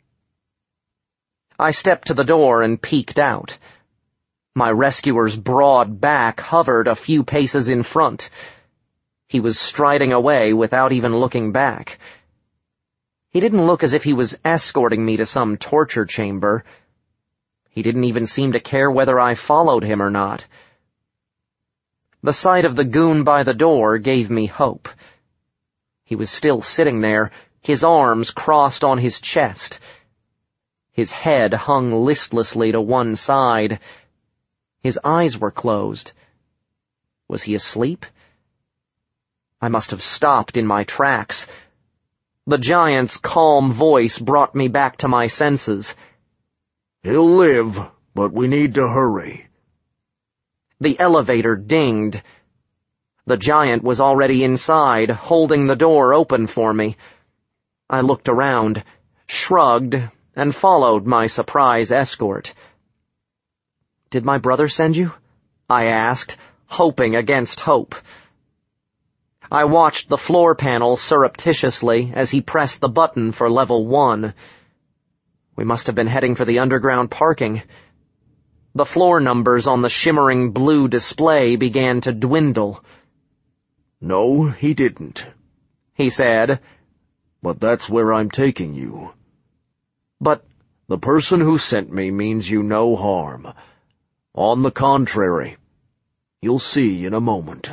I stepped to the door and peeked out. My rescuer's broad back hovered a few paces in front. He was striding away without even looking back. He didn't look as if he was escorting me to some torture chamber. He didn't even seem to care whether I followed him or not. The sight of the goon by the door gave me hope. He was still sitting there, his arms crossed on his chest. His head hung listlessly to one side. His eyes were closed. Was he asleep? I must have stopped in my tracks. The giant's calm voice brought me back to my senses. "He'll live, but we need to hurry." The elevator dinged. The giant was already inside, holding the door open for me. I looked around, shrugged, and followed my surprise escort. "Did my brother send you?" I asked, hoping against hope. I watched the floor panel surreptitiously as he pressed the button for level one. We must have been heading for the underground parking. The floor numbers on the shimmering blue display began to dwindle. "No, he didn't," he said. "But that's where I'm taking you." "But the person who sent me means you no harm. On the contrary, you'll see in a moment."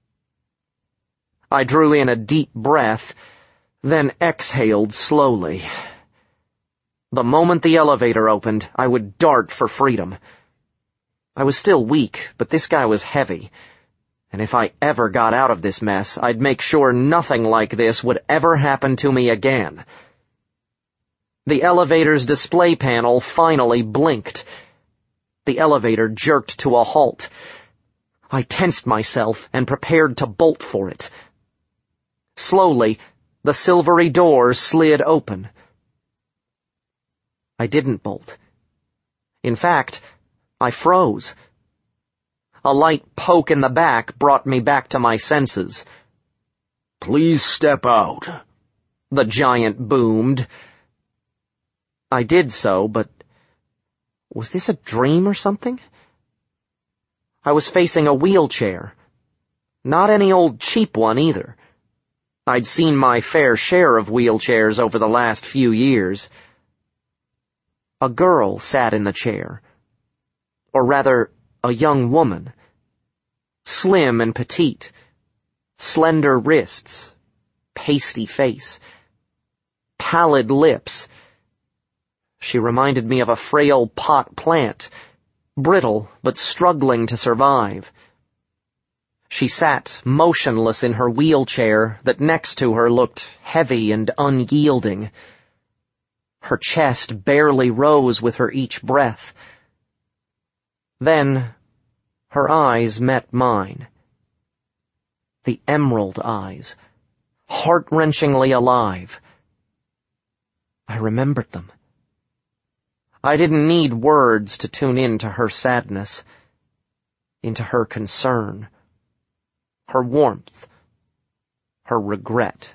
I drew in a deep breath, then exhaled slowly. The moment the elevator opened, I would dart for freedom. I was still weak, but this guy was heavy, and if I ever got out of this mess, I'd make sure nothing like this would ever happen to me again. The elevator's display panel finally blinked. The elevator jerked to a halt. I tensed myself and prepared to bolt for it. Slowly, the silvery doors slid open. I didn't bolt. In fact, I froze. A light poke in the back brought me back to my senses. "Please step out," the giant boomed. I did so, but was this a dream or something? I was facing a wheelchair. Not any old cheap one either. I'd seen my fair share of wheelchairs over the last few years. A girl sat in the chair. Or rather, a young woman. Slim and petite. Slender wrists. Pasty face. Pallid lips. She reminded me of a frail pot plant. Brittle, but struggling to survive. She sat motionless in her wheelchair that next to her looked heavy and unyielding. Her chest barely rose with her each breath. Then, her eyes met mine. The emerald eyes, heart-wrenchingly alive. I remembered them. I didn't need words to tune into her sadness, into her concern. Her warmth, her regret.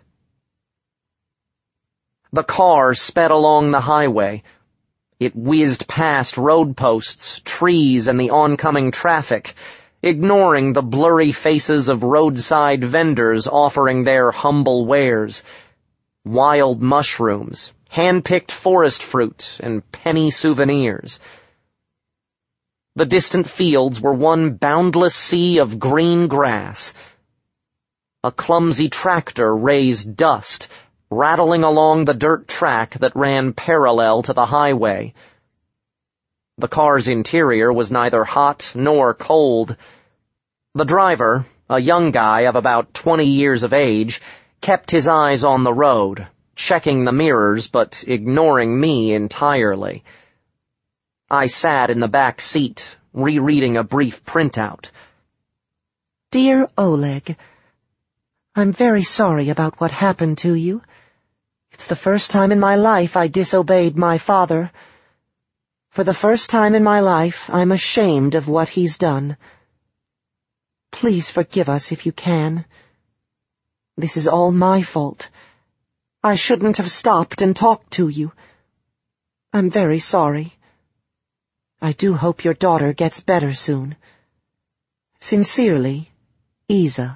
The car sped along the highway. It whizzed past road posts, trees, and the oncoming traffic, ignoring the blurry faces of roadside vendors offering their humble wares. Wild mushrooms, hand-picked forest fruit, and penny souvenirs. The distant fields were one boundless sea of green grass. A clumsy tractor raised dust, rattling along the dirt track that ran parallel to the highway. The car's interior was neither hot nor cold. The driver, a young guy of about twenty years of age, kept his eyes on the road, checking the mirrors but ignoring me entirely. I sat in the back seat, rereading a brief printout. Dear Oleg, I'm very sorry about what happened to you. It's the first time in my life I disobeyed my father. For the first time in my life, I'm ashamed of what he's done. Please forgive us if you can. This is all my fault. I shouldn't have stopped and talked to you. I'm very sorry. I do hope your daughter gets better soon. Sincerely, Isa.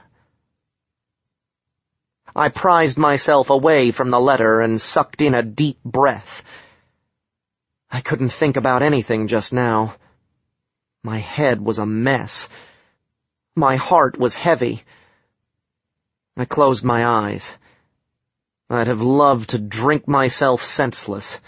I prized myself away from the letter and sucked in a deep breath. I couldn't think about anything just now. My head was a mess. My heart was heavy. I closed my eyes. I'd have loved to drink myself senseless.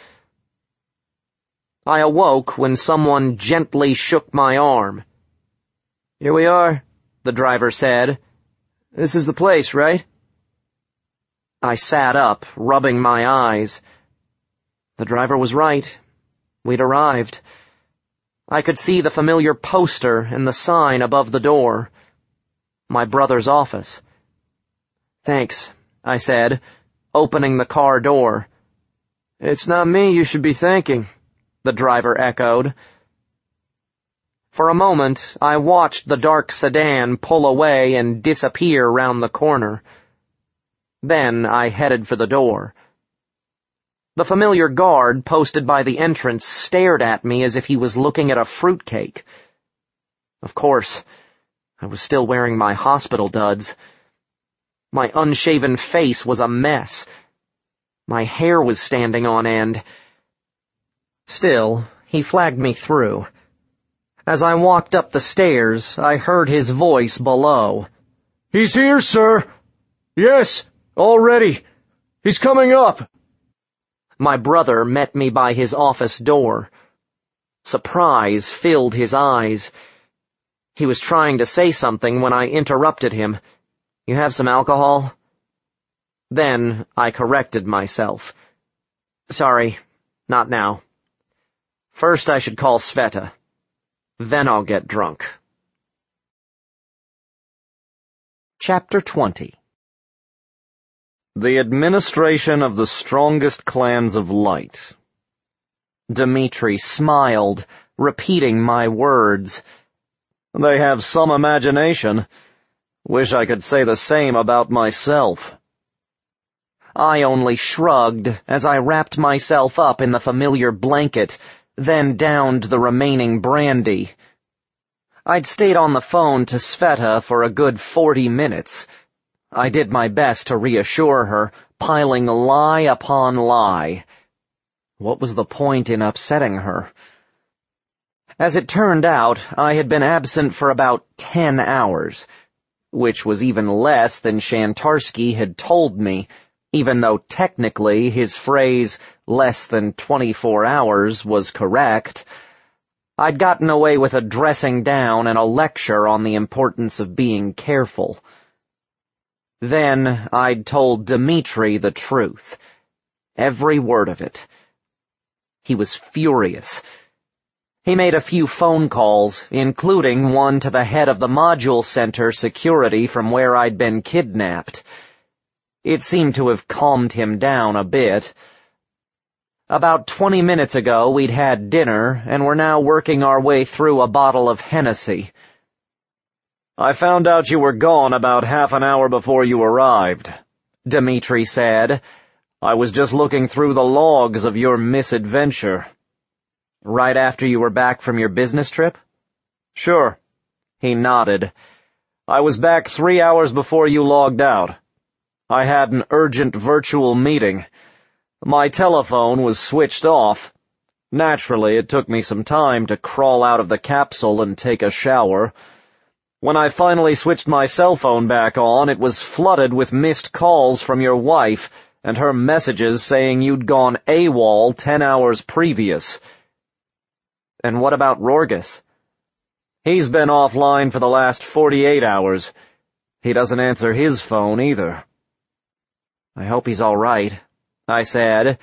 I awoke when someone gently shook my arm. "Here we are," the driver said. "This is the place, right?" I sat up, rubbing my eyes. The driver was right. We'd arrived. I could see the familiar poster and the sign above the door. My brother's office. "Thanks," I said, opening the car door. "It's not me you should be thanking," the driver echoed. For a moment, I watched the dark sedan pull away and disappear round the corner. Then I headed for the door. The familiar guard posted by the entrance stared at me as if he was looking at a fruitcake. Of course, I was still wearing my hospital duds. My unshaven face was a mess. My hair was standing on end. Still, he flagged me through. As I walked up the stairs, I heard his voice below. "He's here, sir. Yes, already. He's coming up." My brother met me by his office door. Surprise filled his eyes. He was trying to say something when I interrupted him. "You have some alcohol?" Then I corrected myself. "Sorry, not now. First I should call Sveta. Then I'll get drunk." Chapter twenty. The administration of the strongest clans of light. Dmitri smiled, repeating my words. They have some imagination. Wish I could say the same about myself. I only shrugged as I wrapped myself up in the familiar blanket, then downed the remaining brandy. I'd stayed on the phone to Sveta for a good forty minutes. I did my best to reassure her, piling lie upon lie. What was the point in upsetting her? As it turned out, I had been absent for about ten hours, which was even less than Shantarsky had told me, even though technically his phrase, less than twenty-four hours, was correct. I'd gotten away with a dressing down and a lecture on the importance of being careful. Then I'd told Dmitri the truth. Every word of it. He was furious. He made a few phone calls, including one to the head of the module center security from where I'd been kidnapped. It seemed to have calmed him down a bit. About twenty minutes ago we'd had dinner and were now working our way through a bottle of Hennessy. I found out you were gone about half an hour before you arrived, Dmitri said. I was just looking through the logs of your misadventure. Right after you were back from your business trip? Sure. He nodded. I was back three hours before you logged out. I had an urgent virtual meeting. My telephone was switched off. Naturally, it took me some time to crawl out of the capsule and take a shower. When I finally switched my cell phone back on, it was flooded with missed calls from your wife and her messages saying you'd gone AWOL ten hours previous. And what about Rorgus? He's been offline for the last forty-eight hours. He doesn't answer his phone either. I hope he's all right, I said.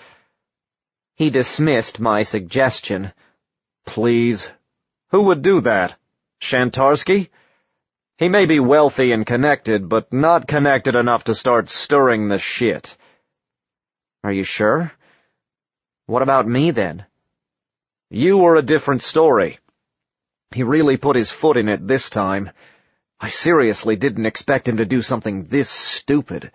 He dismissed my suggestion. Please. Who would do that? Shantarsky? He may be wealthy and connected, but not connected enough to start stirring the shit. Are you sure? What about me, then? You were a different story. He really put his foot in it this time. I seriously didn't expect him to do something this stupid.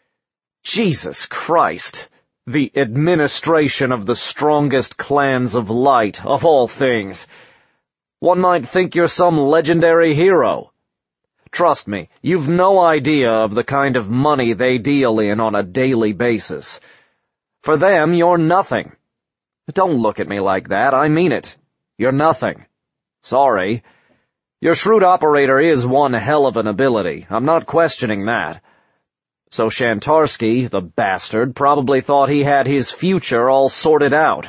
Jesus Christ! The administration of the strongest clans of light, of all things. One might think you're some legendary hero. Trust me, you've no idea of the kind of money they deal in on a daily basis. For them, you're nothing. Don't look at me like that, I mean it. You're nothing. Sorry. Your shrewd operator is one hell of an ability, I'm not questioning that. So Shantarsky, the bastard, probably thought he had his future all sorted out.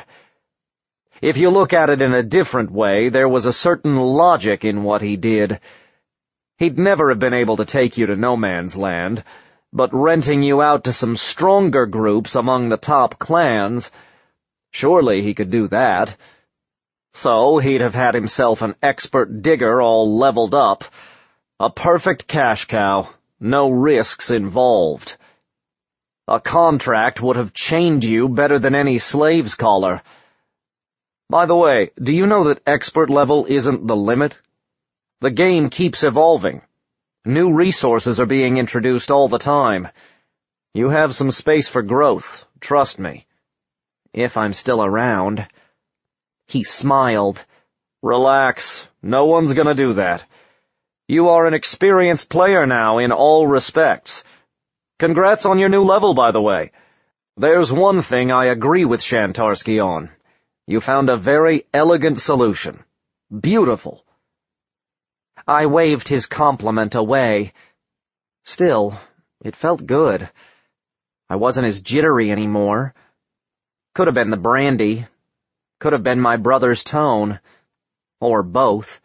If you look at it in a different way, there was a certain logic in what he did. He'd never have been able to take you to no man's land, but renting you out to some stronger groups among the top clans, surely he could do that. So he'd have had himself an expert digger all leveled up, a perfect cash cow, no risks involved. A contract would have chained you better than any slave's collar. By the way, do you know that expert level isn't the limit? The game keeps evolving. New resources are being introduced all the time. You have some space for growth, trust me. If I'm still around. He smiled. Relax, no one's gonna do that. You are an experienced player now in all respects. Congrats on your new level, by the way. There's one thing I agree with Shantarsky on. You found a very elegant solution. Beautiful. I waved his compliment away. Still, it felt good. I wasn't as jittery anymore. Could have been the brandy. Could have been my brother's tone. Or both.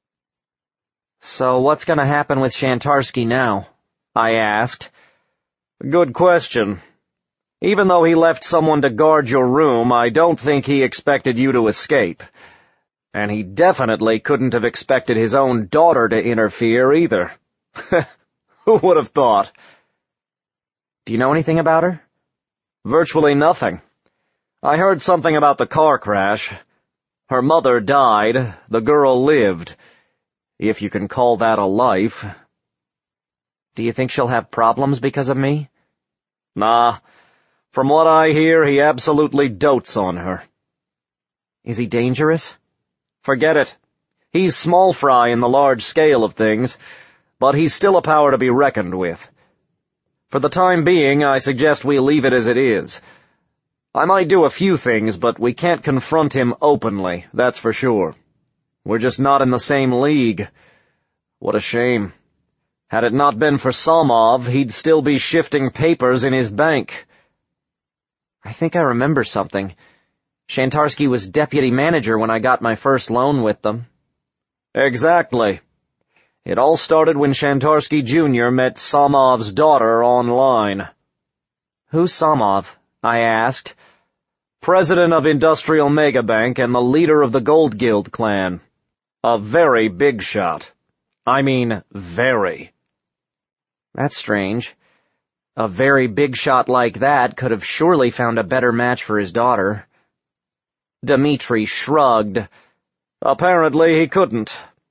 So what's going to happen with Shantarsky now? I asked. Good question. Even though he left someone to guard your room, I don't think he expected you to escape. And he definitely couldn't have expected his own daughter to interfere either. Who would have thought? Do you know anything about her? Virtually nothing. I heard something about the car crash. Her mother died, the girl lived. If you can call that a life. Do you think she'll have problems because of me? Nah. From what I hear, he absolutely dotes on her. Is he dangerous? Forget it. He's small fry in the large scale of things, but he's still a power to be reckoned with. For the time being, I suggest we leave it as it is. I might do a few things, but we can't confront him openly, that's for sure. We're just not in the same league. What a shame. Had it not been for Samov, he'd still be shifting papers in his bank. I think I remember something. Shantarsky was deputy manager when I got my first loan with them. Exactly. It all started when Shantarsky Junior met Samov's daughter online. Who's Samov? I asked. President of Industrial Megabank and the leader of the Gold Guild clan. A very big shot. I mean, very. That's strange. A very big shot like that could have surely found a better match for his daughter. Dmitri shrugged. Apparently he couldn't.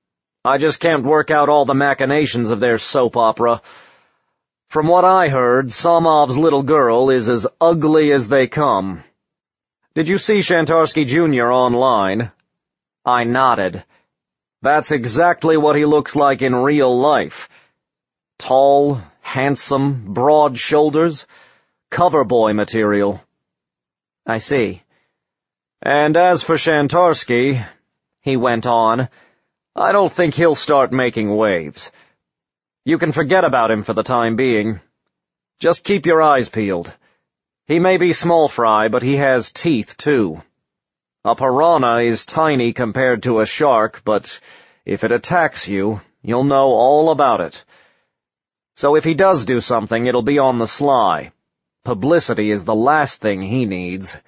I just can't work out all the machinations of their soap opera. From what I heard, Somov's little girl is as ugly as they come. Did you see Shantarsky Junior online? I nodded. That's exactly what he looks like in real life. Tall, handsome, broad shoulders, cover boy material. I see. And as for Shantarsky, he went on, I don't think he'll start making waves. You can forget about him for the time being. Just keep your eyes peeled. He may be small fry, but he has teeth, too. A piranha is tiny compared to a shark, but if it attacks you, you'll know all about it. So if he does do something, it'll be on the sly. Publicity is the last thing he needs.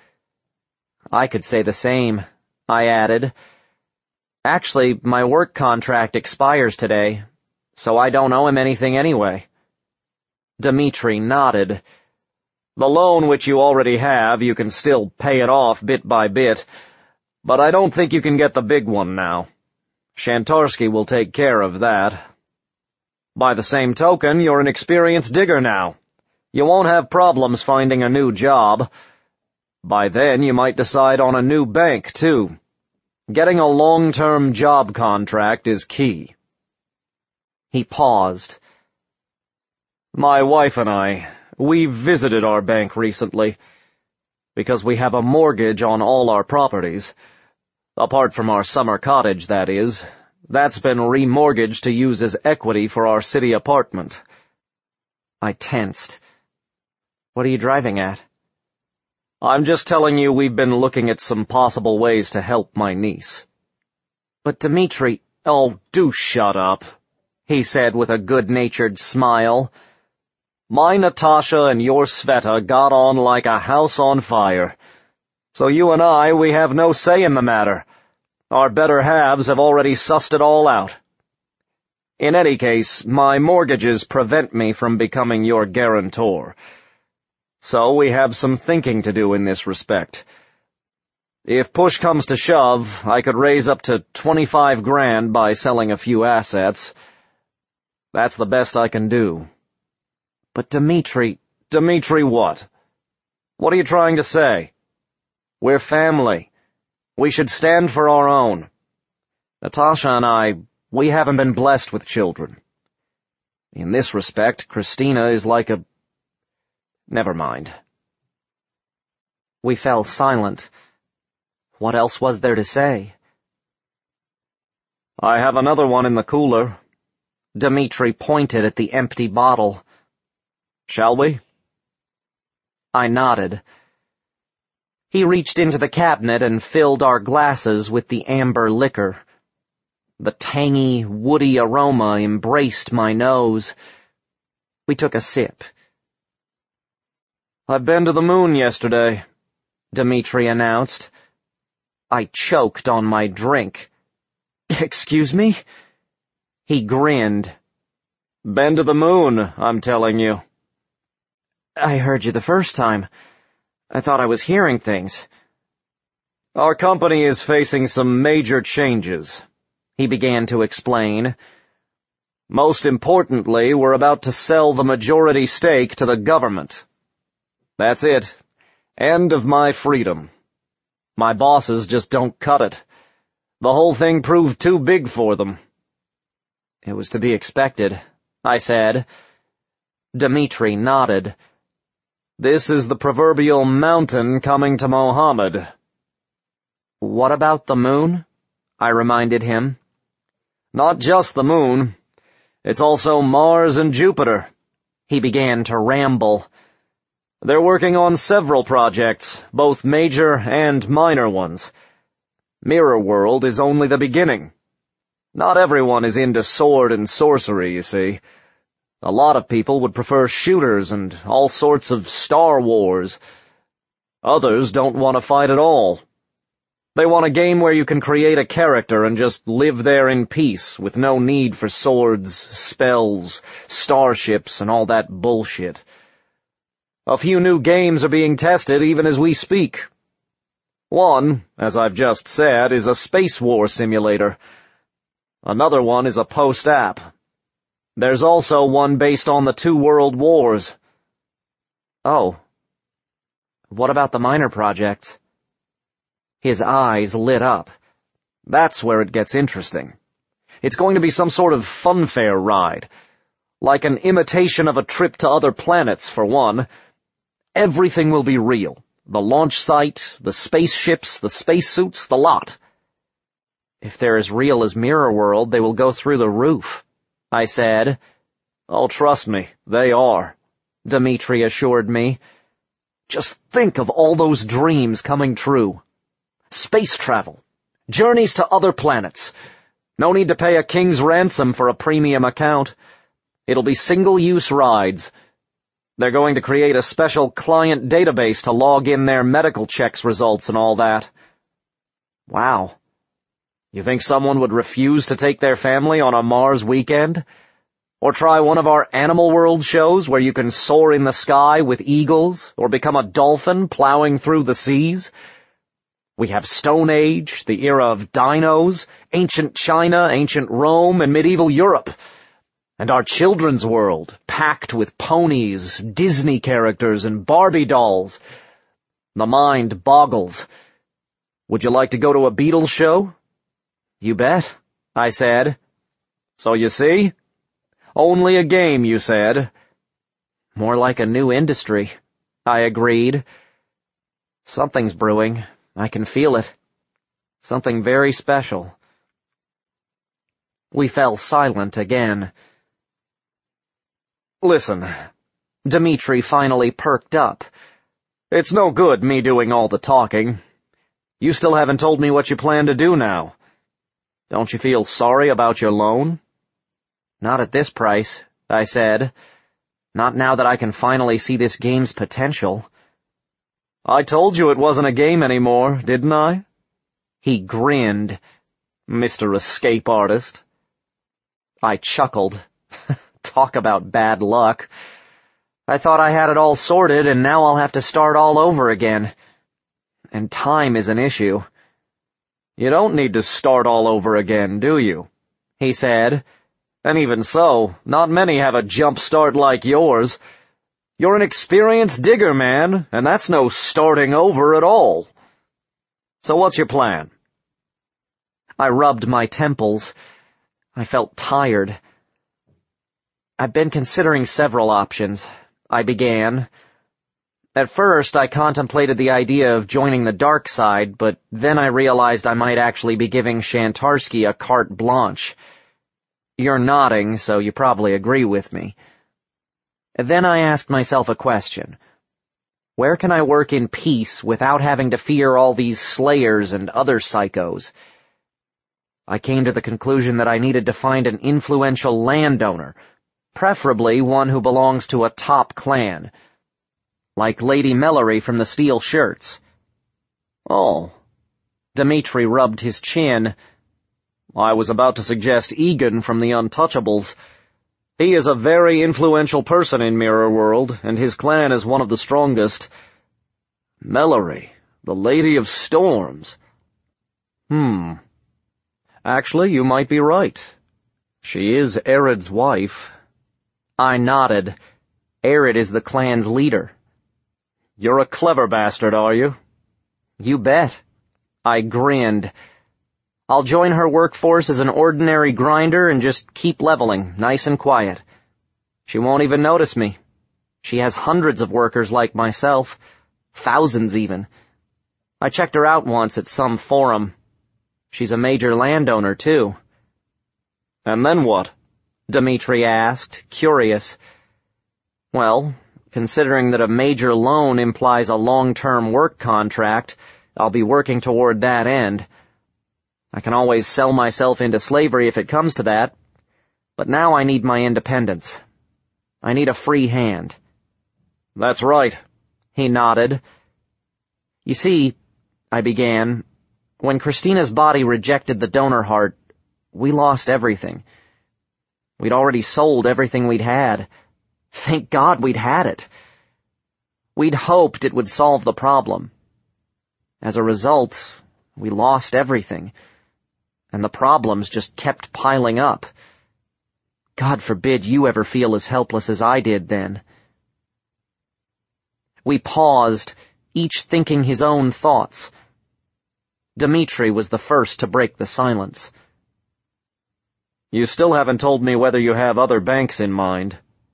I could say the same, I added. Actually, my work contract expires today, so I don't owe him anything anyway. Dmitri nodded. The loan which you already have, you can still pay it off bit by bit, but I don't think you can get the big one now. Shantarsky will take care of that. By the same token, you're an experienced digger now. You won't have problems finding a new job. By then, you might decide on a new bank, too. Getting a long-term job contract is key. He paused. My wife and I, we visited our bank recently, because we have a mortgage on all our properties. Apart from our summer cottage, that is. That's been remortgaged to use as equity for our city apartment. I tensed. What are you driving at? I'm just telling you we've been looking at some possible ways to help my niece. But Dmitri— Oh, do shut up, he said with a good-natured smile. My Natasha and your Sveta got on like a house on fire. So you and I, we have no say in the matter. Our better halves have already sussed it all out. In any case, my mortgages prevent me from becoming your guarantor. So we have some thinking to do in this respect. If push comes to shove, I could raise up to twenty-five grand by selling a few assets. That's the best I can do. But Dmitri— Dmitri what? What are you trying to say? We're family. We should stand for our own. Natasha and I, we haven't been blessed with children. In this respect, Christina is like a... Never mind. We fell silent. What else was there to say? I have another one in the cooler. Dmitri pointed at the empty bottle. Shall we? I nodded. He reached into the cabinet and filled our glasses with the amber liquor. The tangy, woody aroma embraced my nose. We took a sip. I've been to the moon yesterday, Dmitri announced. I choked on my drink. Excuse me? He grinned. Been to the moon, I'm telling you. I heard you the first time. I thought I was hearing things. Our company is facing some major changes, he began to explain. Most importantly, we're about to sell the majority stake to the government. That's it. End of my freedom. My bosses just don't cut it. The whole thing proved too big for them. It was to be expected, I said. Dmitri nodded. This is the proverbial mountain coming to Mohammed. What about the moon? I reminded him. Not just the moon. It's also Mars and Jupiter. He began to ramble. They're working on several projects, both major and minor ones. Mirror World is only the beginning. Not everyone is into sword and sorcery, you see. A lot of people would prefer shooters and all sorts of Star Wars. Others don't want to fight at all. They want a game where you can create a character and just live there in peace with no need for swords, spells, starships, and all that bullshit. A few new games are being tested even as we speak. One, as I've just said, is a space war simulator. Another one is a post-app. There's also one based on the two world wars. Oh. What about the minor projects? His eyes lit up. That's where it gets interesting. It's going to be some sort of funfair ride. Like an imitation of a trip to other planets, for one. Everything will be real. The launch site, the spaceships, the spacesuits, the lot. If they're as real as Mirror World, they will go through the roof, I said. Oh, trust me, they are, Dimitri assured me. Just think of all those dreams coming true. Space travel. Journeys to other planets. No need to pay a king's ransom for a premium account. It'll be single-use rides. They're going to create a special client database to log in their medical checks results and all that. Wow. You think someone would refuse to take their family on a Mars weekend? Or try one of our Animal World shows where you can soar in the sky with eagles, or become a dolphin plowing through the seas? We have Stone Age, the era of dinos, ancient China, ancient Rome, and medieval Europe. And our children's world, packed with ponies, Disney characters, and Barbie dolls. The mind boggles. Would you like to go to a Beatles show? You bet, I said. So you see? Only a game, you said. More like a new industry, I agreed. Something's brewing. I can feel it. Something very special. We fell silent again. Listen, Dimitri finally perked up. It's no good me doing all the talking. You still haven't told me what you plan to do now. Don't you feel sorry about your loan? Not at this price, I said. Not now that I can finally see this game's potential. I told you it wasn't a game anymore, didn't I? He grinned. Mister Escape Artist. I chuckled. Talk about bad luck. I thought I had it all sorted, and now I'll have to start all over again. And time is an issue. You don't need to start all over again, do you? He said. And even so, not many have a jump start like yours. You're an experienced digger, man, and that's no starting over at all. So what's your plan? I rubbed my temples. I felt tired. I've been considering several options. I began. At first, I contemplated the idea of joining the dark side, but then I realized I might actually be giving Shantarsky a carte blanche. You're nodding, so you probably agree with me. Then I asked myself a question. Where can I work in peace without having to fear all these slayers and other psychos? I came to the conclusion that I needed to find an influential landowner, preferably one who belongs to a top clan, like Lady Mellory from the Steel Shirts. Oh. Dimitri rubbed his chin. I was about to suggest Egan from the Untouchables. He is a very influential person in Mirror World, and his clan is one of the strongest. Mellory, the Lady of Storms. Hmm. Actually, you might be right. She is Arid's wife. I nodded. Arid is the clan's leader. You're a clever bastard, are you? You bet. I grinned. I'll join her workforce as an ordinary grinder and just keep leveling, nice and quiet. She won't even notice me. She has hundreds of workers like myself, thousands even. I checked her out once at some forum. She's a major landowner, too. And then what? Dimitri asked, curious. Well, considering that a major loan implies a long-term work contract, I'll be working toward that end. I can always sell myself into slavery if it comes to that, but now I need my independence. I need a free hand. That's right. He nodded. You see, I began, when Christina's body rejected the donor heart, we lost everything. We'd already sold everything we'd had. Thank God we'd had it. We'd hoped it would solve the problem. As a result, we lost everything. and the problems just kept piling up. God forbid you ever feel as helpless as I did then. We paused, each thinking his own thoughts. Dmitri was the first to break the silence. You still haven't told me whether you have other banks in mind.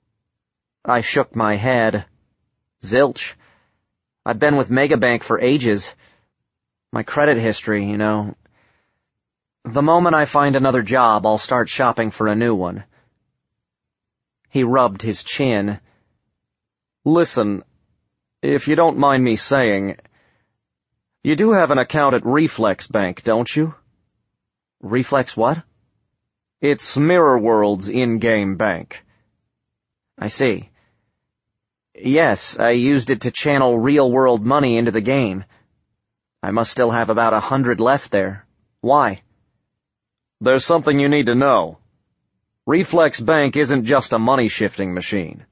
I shook my head. Zilch. I've been with Megabank for ages. My credit history, you know. The moment I find another job, I'll start shopping for a new one. He rubbed his chin. Listen, if you don't mind me saying, you do have an account at Reflex Bank, don't you? Reflex what? It's Mirrorworld's in-game bank. I see. Yes, I used it to channel real-world money into the game. I must still have about a hundred left there. Why? There's something you need to know. Reflex Bank isn't just a money-shifting machine.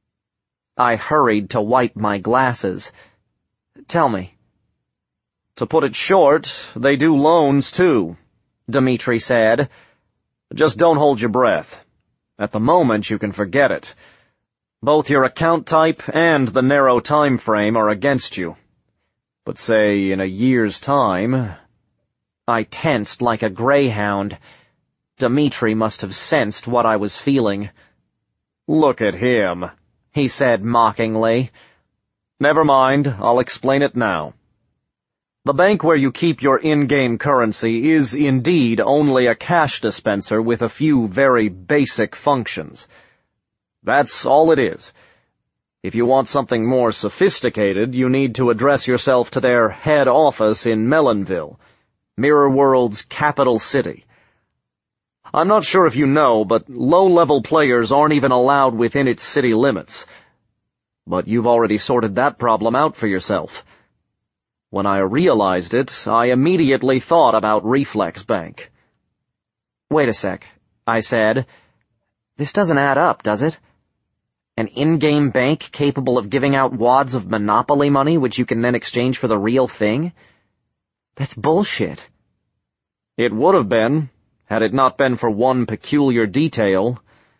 I hurried to wipe my glasses. Tell me. To put it short, they do loans too, Dmitri said. Just don't hold your breath. At the moment, you can forget it. Both your account type and the narrow time frame are against you. But say, in a year's time... I tensed like a greyhound. Dmitri must have sensed what I was feeling. Look at him, he said mockingly. Never mind, I'll explain it now. The bank where you keep your in-game currency is indeed only a cash dispenser with a few very basic functions. That's all it is. If you want something more sophisticated, you need to address yourself to their head office in Melonville, Mirrorworld's capital city. I'm not sure if you know, but low-level players aren't even allowed within its city limits. But you've already sorted that problem out for yourself. When I realized it, I immediately thought about Reflex Bank. Wait a sec, I said. This doesn't add up, does it? An in-game bank capable of giving out wads of Monopoly money which you can then exchange for the real thing? That's bullshit. It would have been, had it not been for one peculiar detail.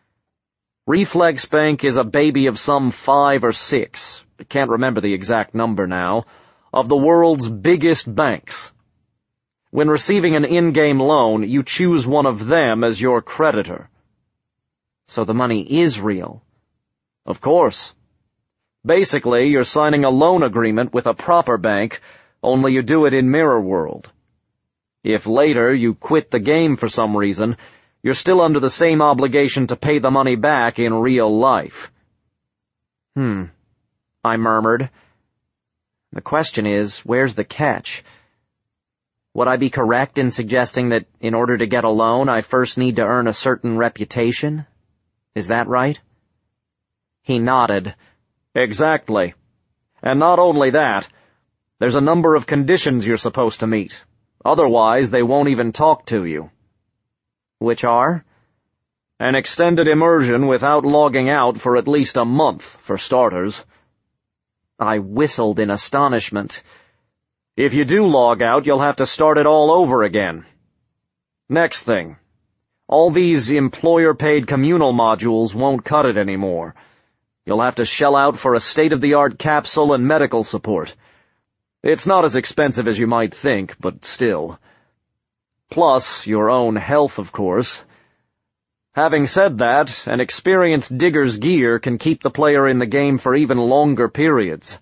Reflex Bank is a baby of some five or six, I can't remember the exact number now, of the world's biggest banks. When receiving an in-game loan, you choose one of them as your creditor. So the money is real? Of course. Basically, you're signing a loan agreement with a proper bank, only you do it in Mirrorworld. If later you quit the game for some reason, you're still under the same obligation to pay the money back in real life. Hmm, I murmured. The question is, where's the catch? Would I be correct in suggesting that in order to get a loan, I first need to earn a certain reputation? Is that right? He nodded. Exactly. And not only that, there's a number of conditions you're supposed to meet. Otherwise, they won't even talk to you. Which are? An extended immersion without logging out for at least a month, for starters. I whistled in astonishment. If you do log out, you'll have to start it all over again. Next thing. All these employer-paid communal modules won't cut it anymore. You'll have to shell out for a state-of-the-art capsule and medical support. It's not as expensive as you might think, but still. Plus, your own health, of course. Having said that, an experienced digger's gear can keep the player in the game for even longer periods.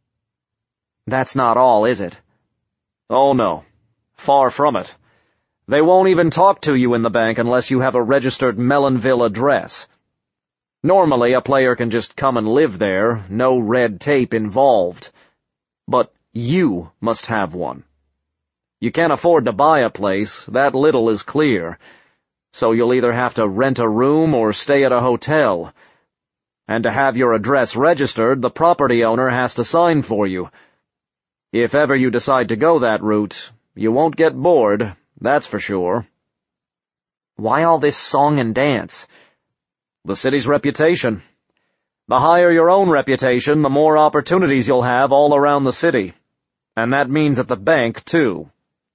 That's not all, is it? Oh no. Far from it. They won't even talk to you in the bank unless you have a registered Melonville address. Normally, a player can just come and live there, no red tape involved. But you must have one. You can't afford to buy a place, that little is clear. So you'll either have to rent a room or stay at a hotel. And to have your address registered, the property owner has to sign for you. If ever you decide to go that route, you won't get bored, that's for sure. Why all this song and dance? The city's reputation. The higher your own reputation, the more opportunities you'll have all around the city. And that means at the bank, too.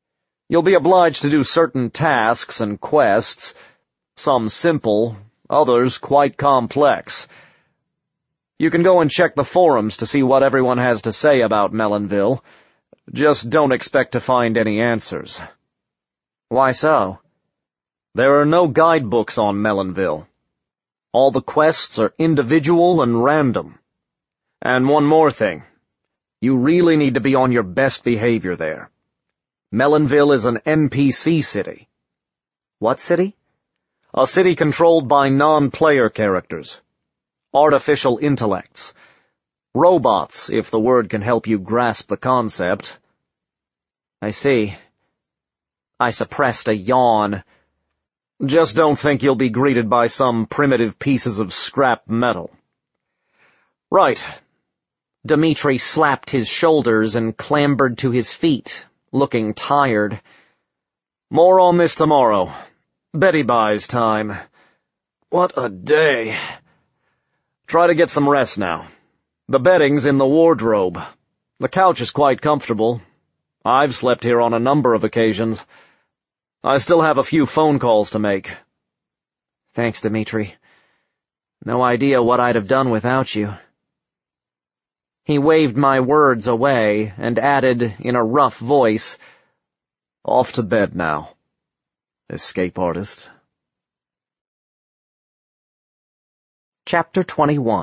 You'll be obliged to do certain tasks and quests, some simple, others quite complex. You can go and check the forums to see what everyone has to say about Melonville. Just don't expect to find any answers. Why so? There are no guidebooks on Melonville. All the quests are individual and random. And one more thing. You really need to be on your best behavior there. Melonville is an N P C city. What city? A city controlled by non-player characters. Artificial intellects. Robots, if the word can help you grasp the concept. I see. I suppressed a yawn. Just don't think you'll be greeted by some primitive pieces of scrap metal. Right. Dmitri slapped his shoulders and clambered to his feet, looking tired. More on this tomorrow. Betty Buy's time. What a day. Try to get some rest now. The bedding's in the wardrobe. The couch is quite comfortable. I've slept here on a number of occasions. I still have a few phone calls to make. Thanks, Dmitri. No idea what I'd have done without you. He waved my words away and added in a rough voice, Off to bed now, escape artist. Chapter twenty-one.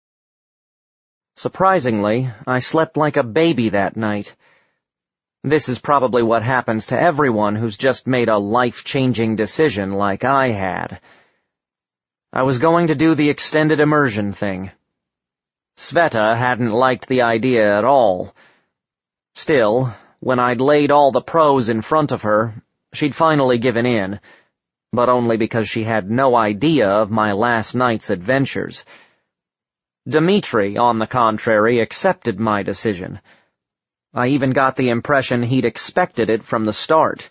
Surprisingly, I slept like a baby that night. This is probably what happens to everyone who's just made a life-changing decision like I had. I was going to do the extended immersion thing. Sveta hadn't liked the idea at all. Still, when I'd laid all the pros in front of her, she'd finally given in, but only because she had no idea of my last night's adventures. Dmitri, on the contrary, accepted my decision. I even got the impression he'd expected it from the start.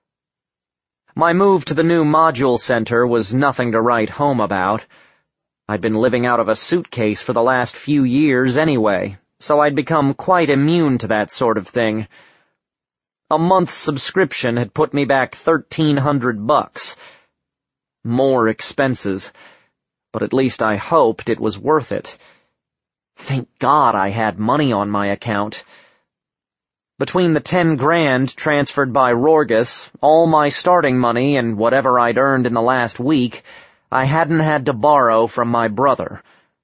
My move to the new module center was nothing to write home about. I'd been living out of a suitcase for the last few years anyway, so I'd become quite immune to that sort of thing. A month's subscription had put me back thirteen hundred bucks. More expenses, but at least I hoped it was worth it. Thank God I had money on my account. Between the ten grand transferred by Rorgus, all my starting money, and whatever I'd earned in the last week, I hadn't had to borrow from my brother.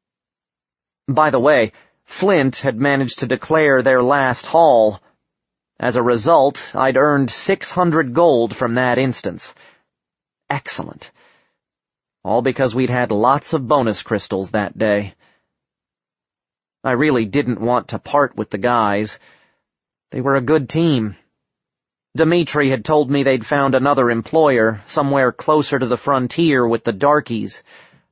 By the way, Flint had managed to declare their last haul. As a result, I'd earned six hundred gold from that instance. Excellent. All because we'd had lots of bonus crystals that day. I really didn't want to part with the guys. They were a good team. Dmitri had told me they'd found another employer, somewhere closer to the frontier with the darkies.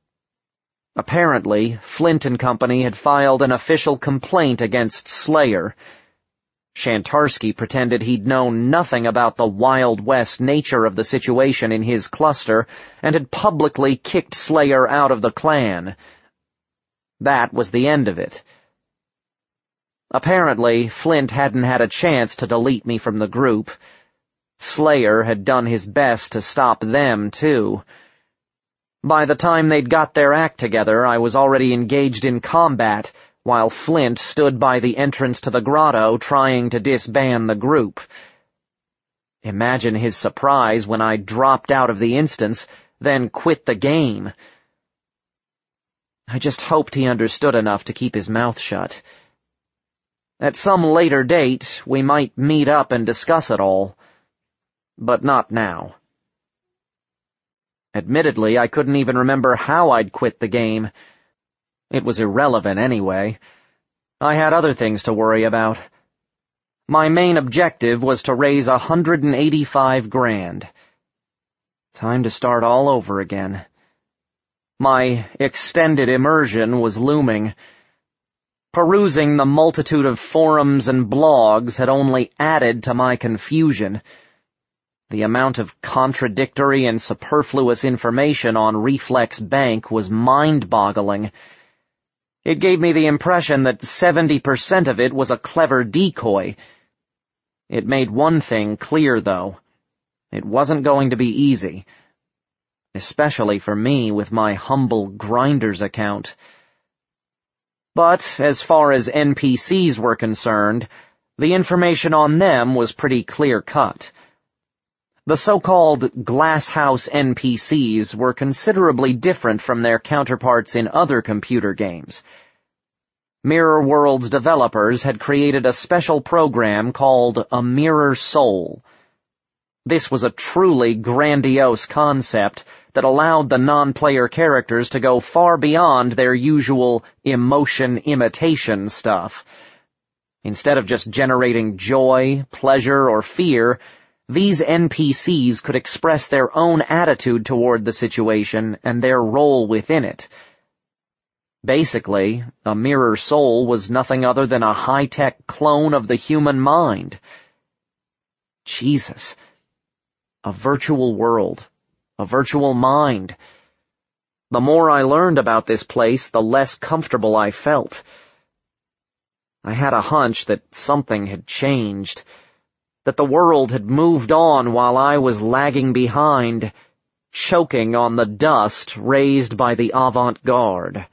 Apparently, Flint and Company had filed an official complaint against Slayer. Shantarsky pretended he'd known nothing about the Wild West nature of the situation in his cluster and had publicly kicked Slayer out of the clan. That was the end of it. Apparently, Flint hadn't had a chance to delete me from the group. Slayer had done his best to stop them, too. By the time they'd got their act together, I was already engaged in combat, while Flint stood by the entrance to the grotto trying to disband the group. Imagine his surprise when I dropped out of the instance, then quit the game. I just hoped he understood enough to keep his mouth shut. At some later date, we might meet up and discuss it all. But not now. Admittedly, I couldn't even remember how I'd quit the game. It was irrelevant anyway. I had other things to worry about. My main objective was to raise a hundred and eighty-five grand. Time to start all over again. My extended immersion was looming. Perusing the multitude of forums and blogs had only added to my confusion. The amount of contradictory and superfluous information on Reflex Bank was mind-boggling. It gave me the impression that seventy percent of it was a clever decoy. It made one thing clear, though. It wasn't going to be easy, especially for me with my humble Grinders account. But as far as N P Cs were concerned, the information on them was pretty clear-cut. The so-called Glasshouse N P Cs were considerably different from their counterparts in other computer games. Mirror World's developers had created a special program called a Mirror Soul. This was a truly grandiose concept that allowed the non-player characters to go far beyond their usual emotion imitation stuff. Instead of just generating joy, pleasure, or fear, these N P Cs could express their own attitude toward the situation and their role within it. Basically, a Mirror Soul was nothing other than a high-tech clone of the human mind. Jesus. A virtual world. A virtual mind. The more I learned about this place, the less comfortable I felt. I had a hunch that something had changed, that the world had moved on while I was lagging behind, choking on the dust raised by the avant-garde.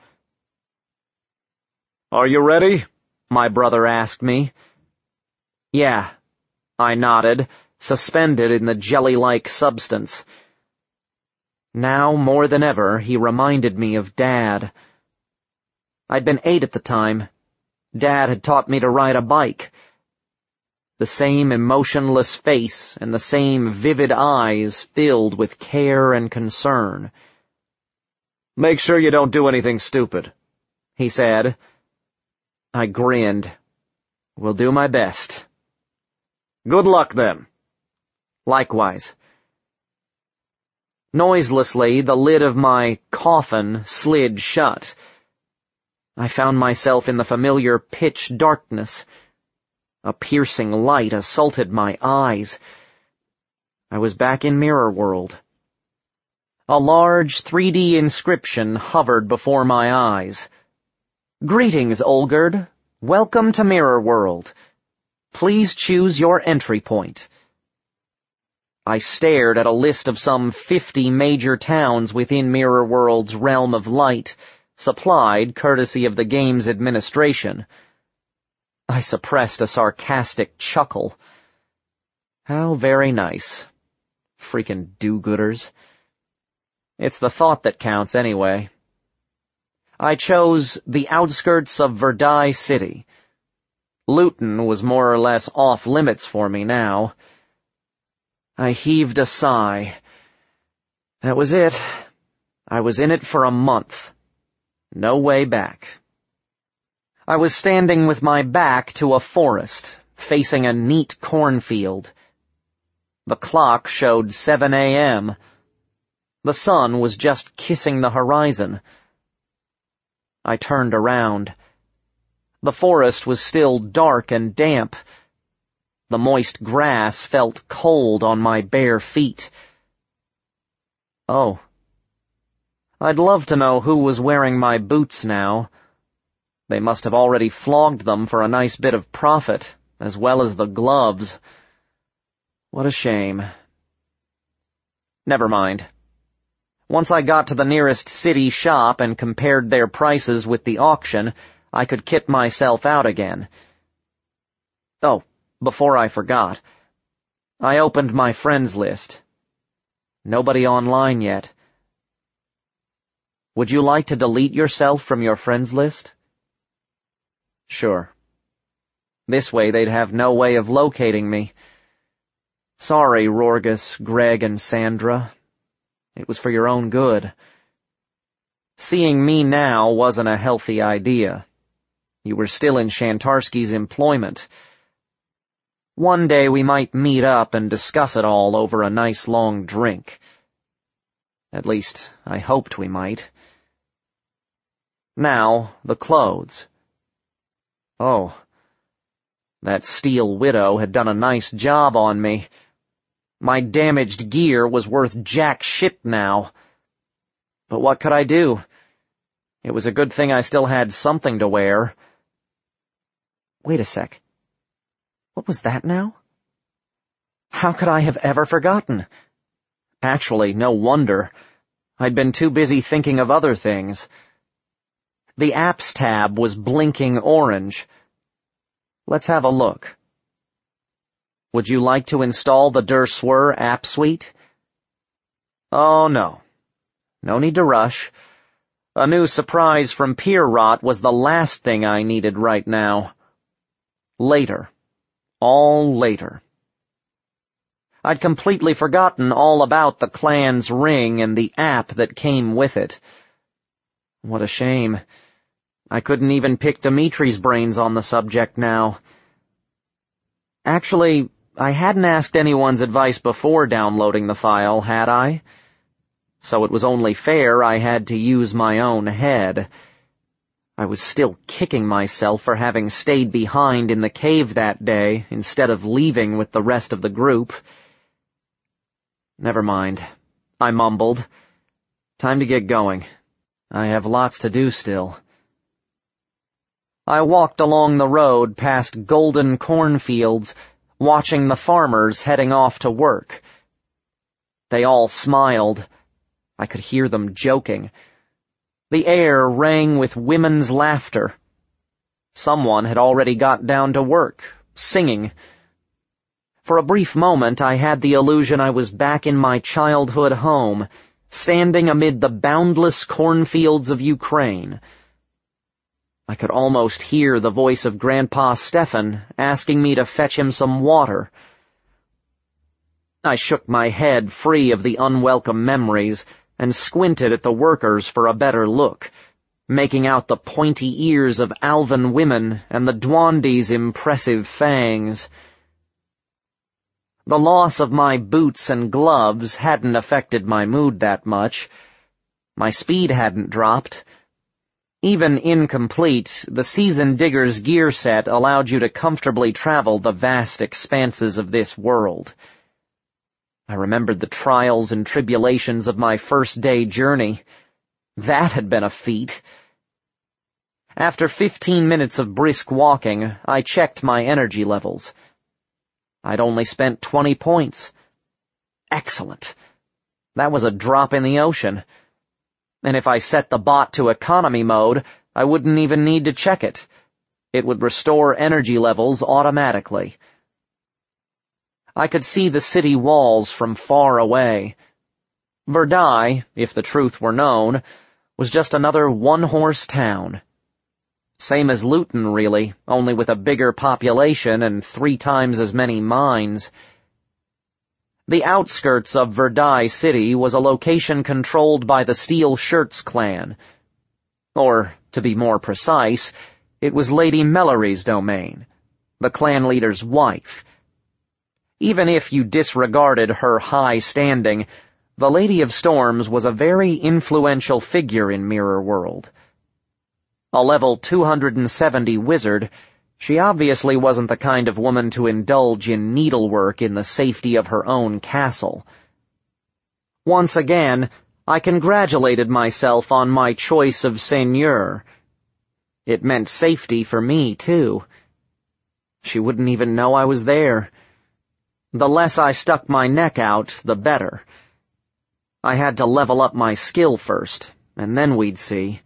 "Are you ready?" my brother asked me. "Yeah," I nodded, suspended in the jelly-like substance. Now, more than ever, he reminded me of Dad. I'd been eight at the time. Dad had taught me to ride a bike. The same emotionless face and the same vivid eyes filled with care and concern. "Make sure you don't do anything stupid," he said. I grinned. "Will do my best." "Good luck, then." Likewise. Noiselessly, the lid of my coffin slid shut. I found myself in the familiar pitch darkness. A piercing light assaulted my eyes. I was back in Mirror World. A large three D inscription hovered before my eyes. "Greetings, Olgerd. Welcome to Mirror World. Please choose your entry point." I stared at a list of some fifty major towns within Mirror World's realm of light, supplied courtesy of the game's administration. I suppressed a sarcastic chuckle. How very nice. Freaking do-gooders. It's the thought that counts anyway. I chose the outskirts of Verdai City. Luton was more or less off-limits for me now. I heaved a sigh. That was it. I was in it for a month. No way back. I was standing with my back to a forest, facing a neat cornfield. The clock showed seven a m The sun was just kissing the horizon. I turned around. The forest was still dark and damp. The moist grass felt cold on my bare feet. Oh. I'd love to know who was wearing my boots now. They must have already flogged them for a nice bit of profit, as well as the gloves. What a shame. Never mind. Once I got to the nearest city shop and compared their prices with the auction, I could kit myself out again. Oh, before I forgot, I opened my friends list. Nobody online yet. Would you like to delete yourself from your friends list? Sure. This way they'd have no way of locating me. Sorry, Rorgus, Greg, and Sandra. It was for your own good. Seeing me now wasn't a healthy idea. You were still in Shantarsky's employment. One day we might meet up and discuss it all over a nice long drink. At least, I hoped we might. Now, the clothes. Oh, that Steel Widow had done a nice job on me. My damaged gear was worth jack shit now. But what could I do? It was a good thing I still had something to wear. Wait a sec. What was that now? How could I have ever forgotten? Actually, no wonder. I'd been too busy thinking of other things. The Apps tab was blinking orange. Let's have a look. Would you like to install the Der Swir app suite? Oh, no. No need to rush. A new surprise from Pierrot was the last thing I needed right now. Later. All later. I'd completely forgotten all about the clan's ring and the app that came with it. What a shame. I couldn't even pick Dimitri's brains on the subject now. Actually, I hadn't asked anyone's advice before downloading the file, had I? So it was only fair I had to use my own head. I was still kicking myself for having stayed behind in the cave that day instead of leaving with the rest of the group. Never mind, I mumbled. Time to get going. I have lots to do still. I walked along the road past golden cornfields, watching the farmers heading off to work. They all smiled. I could hear them joking. The air rang with women's laughter. Someone had already got down to work, singing. For a brief moment I had the illusion I was back in my childhood home, standing amid the boundless cornfields of Ukraine. I could almost hear the voice of Grandpa Stefan asking me to fetch him some water. I shook my head free of the unwelcome memories and squinted at the workers for a better look, making out the pointy ears of Alvan women and the Dwandi's impressive fangs. The loss of my boots and gloves hadn't affected my mood that much. My speed hadn't dropped. Even incomplete, the Seasoned Digger's gear set allowed you to comfortably travel the vast expanses of this world. I remembered the trials and tribulations of my first day journey. That had been a feat. After fifteen minutes of brisk walking, I checked my energy levels. I'd only spent twenty points. Excellent. That was a drop in the ocean. And if I set the bot to economy mode, I wouldn't even need to check it. It would restore energy levels automatically. I could see the city walls from far away. Verdai, if the truth were known, was just another one-horse town. Same as Luton, really, only with a bigger population and three times as many mines. The outskirts of Verdai City was a location controlled by the Steel Shirts clan. Or, to be more precise, it was Lady Mellory's domain, the clan leader's wife. Even if you disregarded her high standing, the Lady of Storms was a very influential figure in Mirror World. A level two hundred seventy wizard, she obviously wasn't the kind of woman to indulge in needlework in the safety of her own castle. Once again, I congratulated myself on my choice of seigneur. It meant safety for me, too. She wouldn't even know I was there. The less I stuck my neck out, the better. I had to level up my skill first, and then we'd see.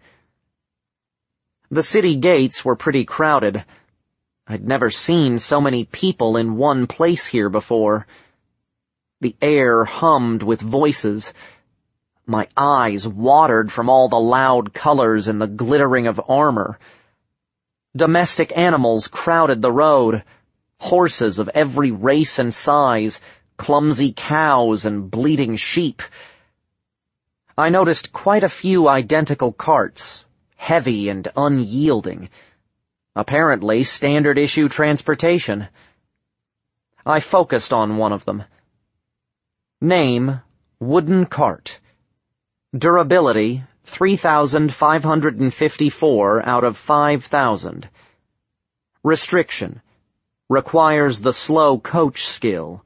The city gates were pretty crowded. I'd never seen so many people in one place here before. The air hummed with voices. My eyes watered from all the loud colors and the glittering of armor. Domestic animals crowded the road. Horses of every race and size, clumsy cows and bleating sheep. I noticed quite a few identical carts, heavy and unyielding. Apparently standard-issue transportation. I focused on one of them. Name, wooden cart. Durability, three thousand five hundred fifty-four out of five thousand. Restriction, requires the slow coach skill.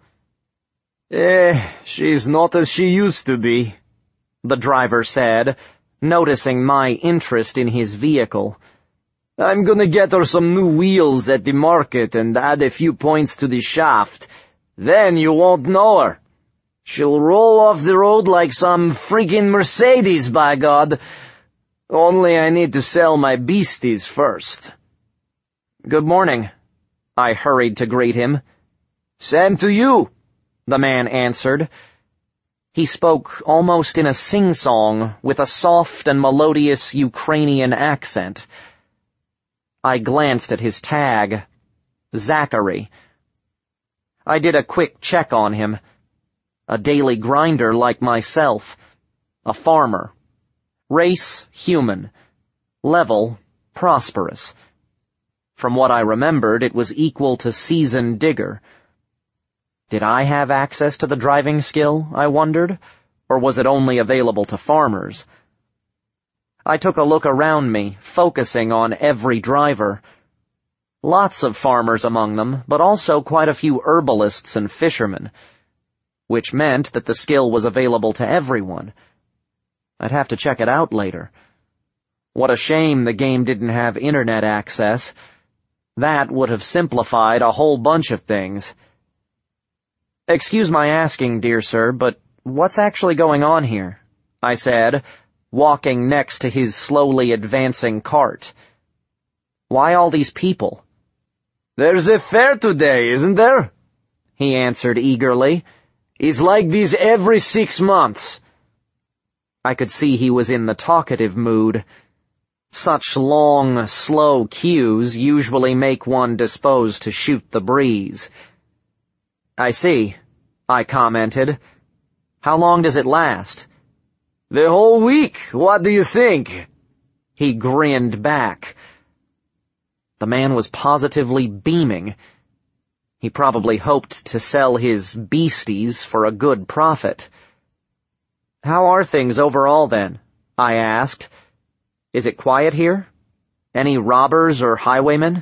Eh, she's not as she used to be, the driver said, noticing my interest in his vehicle. I'm gonna get her some new wheels at the market and add a few points to the shaft. Then you won't know her. She'll roll off the road like some freaking Mercedes, by God. Only I need to sell my beasties first. Good morning. I hurried to greet him. Same to you, the man answered. He spoke almost in a sing-song, with a soft and melodious Ukrainian accent. I glanced at his tag. Zachary. I did a quick check on him. A daily grinder like myself. A farmer. Race, human. Level, prosperous. From what I remembered, it was equal to seasoned digger. Did I have access to the driving skill, I wondered, or was it only available to farmers? I took a look around me, focusing on every driver. Lots of farmers among them, but also quite a few herbalists and fishermen, which meant that the skill was available to everyone. I'd have to check it out later. What a shame the game didn't have internet access. That would have simplified a whole bunch of things. Excuse my asking, dear sir, but what's actually going on here? I said, walking next to his slowly advancing cart. Why all these people? There's a fair today, isn't there? He answered eagerly. It's like this every six months. I could see he was in the talkative mood. Such long, slow queues usually make one disposed to shoot the breeze. I see, I commented. How long does it last? The whole week, what do you think? He grinned back. The man was positively beaming. He probably hoped to sell his beasties for a good profit. How are things overall then? I asked. Is it quiet here? Any robbers or highwaymen?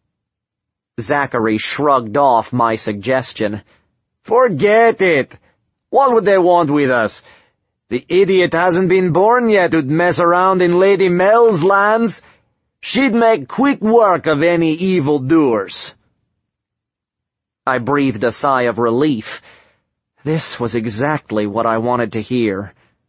Zachary shrugged off my suggestion. Forget it. What would they want with us? The idiot hasn't been born yet who'd mess around in Lady Mel's lands. She'd make quick work of any evildoers. I breathed a sigh of relief. This was exactly what I wanted to hear.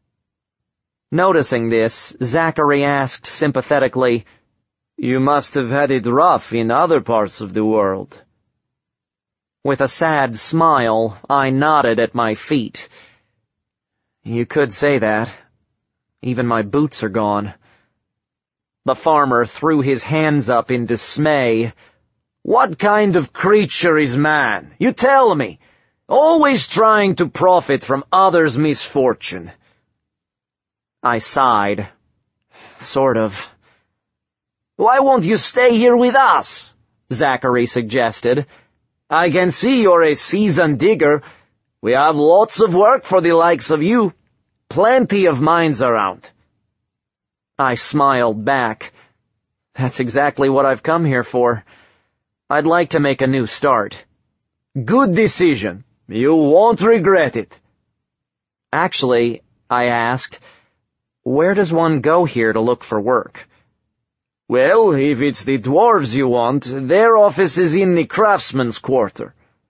Noticing this, Zachary asked sympathetically, You must have had it rough in other parts of the world. With a sad smile, I nodded at my feet. You could say that. Even my boots are gone. The farmer threw his hands up in dismay. What kind of creature is man? You tell me. Always trying to profit from others' misfortune. I sighed. Sort of. Why won't you stay here with us? Zachary suggested. I can see you're a seasoned digger. We have lots of work for the likes of you. Plenty of mines around. I smiled back. That's exactly what I've come here for. I'd like to make a new start. Good decision. You won't regret it. Actually, I asked, where does one go here to look for work? Well, if it's the dwarves you want, their office is in the craftsman's quarter.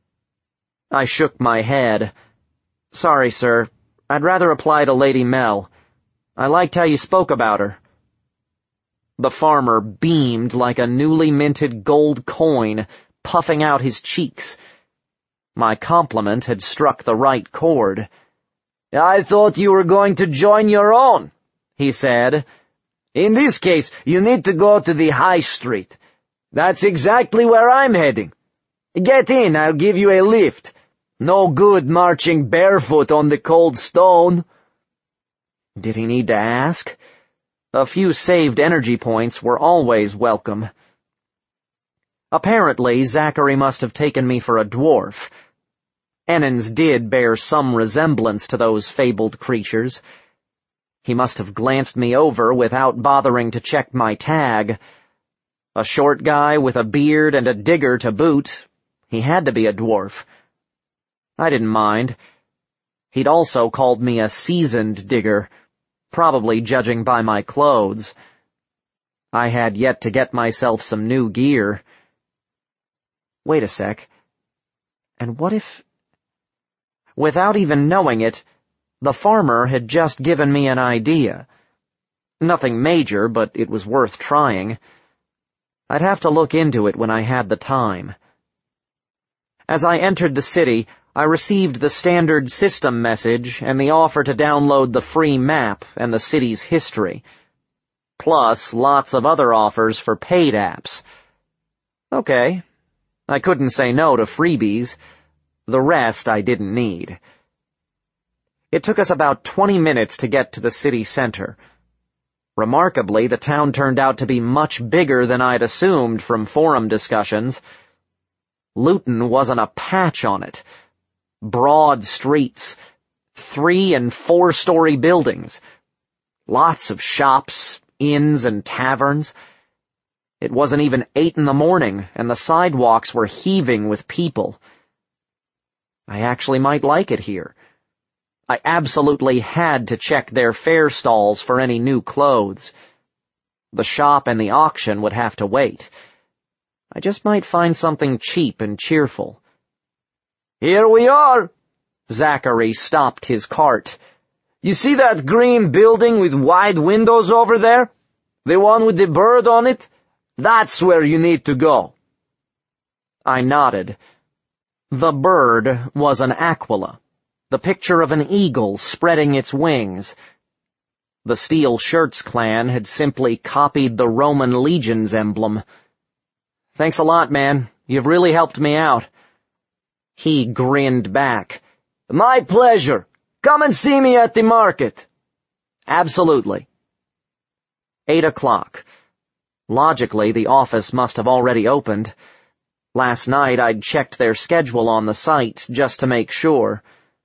I shook my head. Sorry, sir. I'd rather apply to Lady Mel. I liked how you spoke about her. The farmer beamed like a newly minted gold coin, puffing out his cheeks. My compliment had struck the right chord. I thought you were going to join your own, he said. In this case, you need to go to the high street. That's exactly where I'm heading. Get in, I'll give you a lift. No good marching barefoot on the cold stone. Did he need to ask? A few saved energy points were always welcome. Apparently, Zachary must have taken me for a dwarf. Ennins did bear some resemblance to those fabled creatures. He must have glanced me over without bothering to check my tag. A short guy with a beard and a digger to boot. He had to be a dwarf. I didn't mind. He'd also called me a seasoned digger, probably judging by my clothes. I had yet to get myself some new gear. Wait a sec. And what if... Without even knowing it, the farmer had just given me an idea. Nothing major, but it was worth trying. I'd have to look into it when I had the time. As I entered the city, I received the standard system message and the offer to download the free map and the city's history. Plus, lots of other offers for paid apps. Okay. I couldn't say no to freebies. The rest I didn't need. It took us about twenty minutes to get to the city center. Remarkably, the town turned out to be much bigger than I'd assumed from forum discussions. Luton wasn't a patch on it. Broad streets, three- and four-story buildings, lots of shops, inns, and taverns. It wasn't even eight in the morning, and the sidewalks were heaving with people. I actually might like it here. I absolutely had to check their fair stalls for any new clothes. The shop and the auction would have to wait. I just might find something cheap and cheerful. "Here we are!" Zachary stopped his cart. "You see that green building with wide windows over there? The one with the bird on it? That's where you need to go." I nodded. The bird was an aquila, the picture of an eagle spreading its wings. The Steel Shirts clan had simply copied the Roman legion's emblem. "Thanks a lot, man. You've really helped me out." He grinned back. "My pleasure. Come and see me at the market." "Absolutely." Eight o'clock. Logically, the office must have already opened. Last night I'd checked their schedule on the site just to make sure.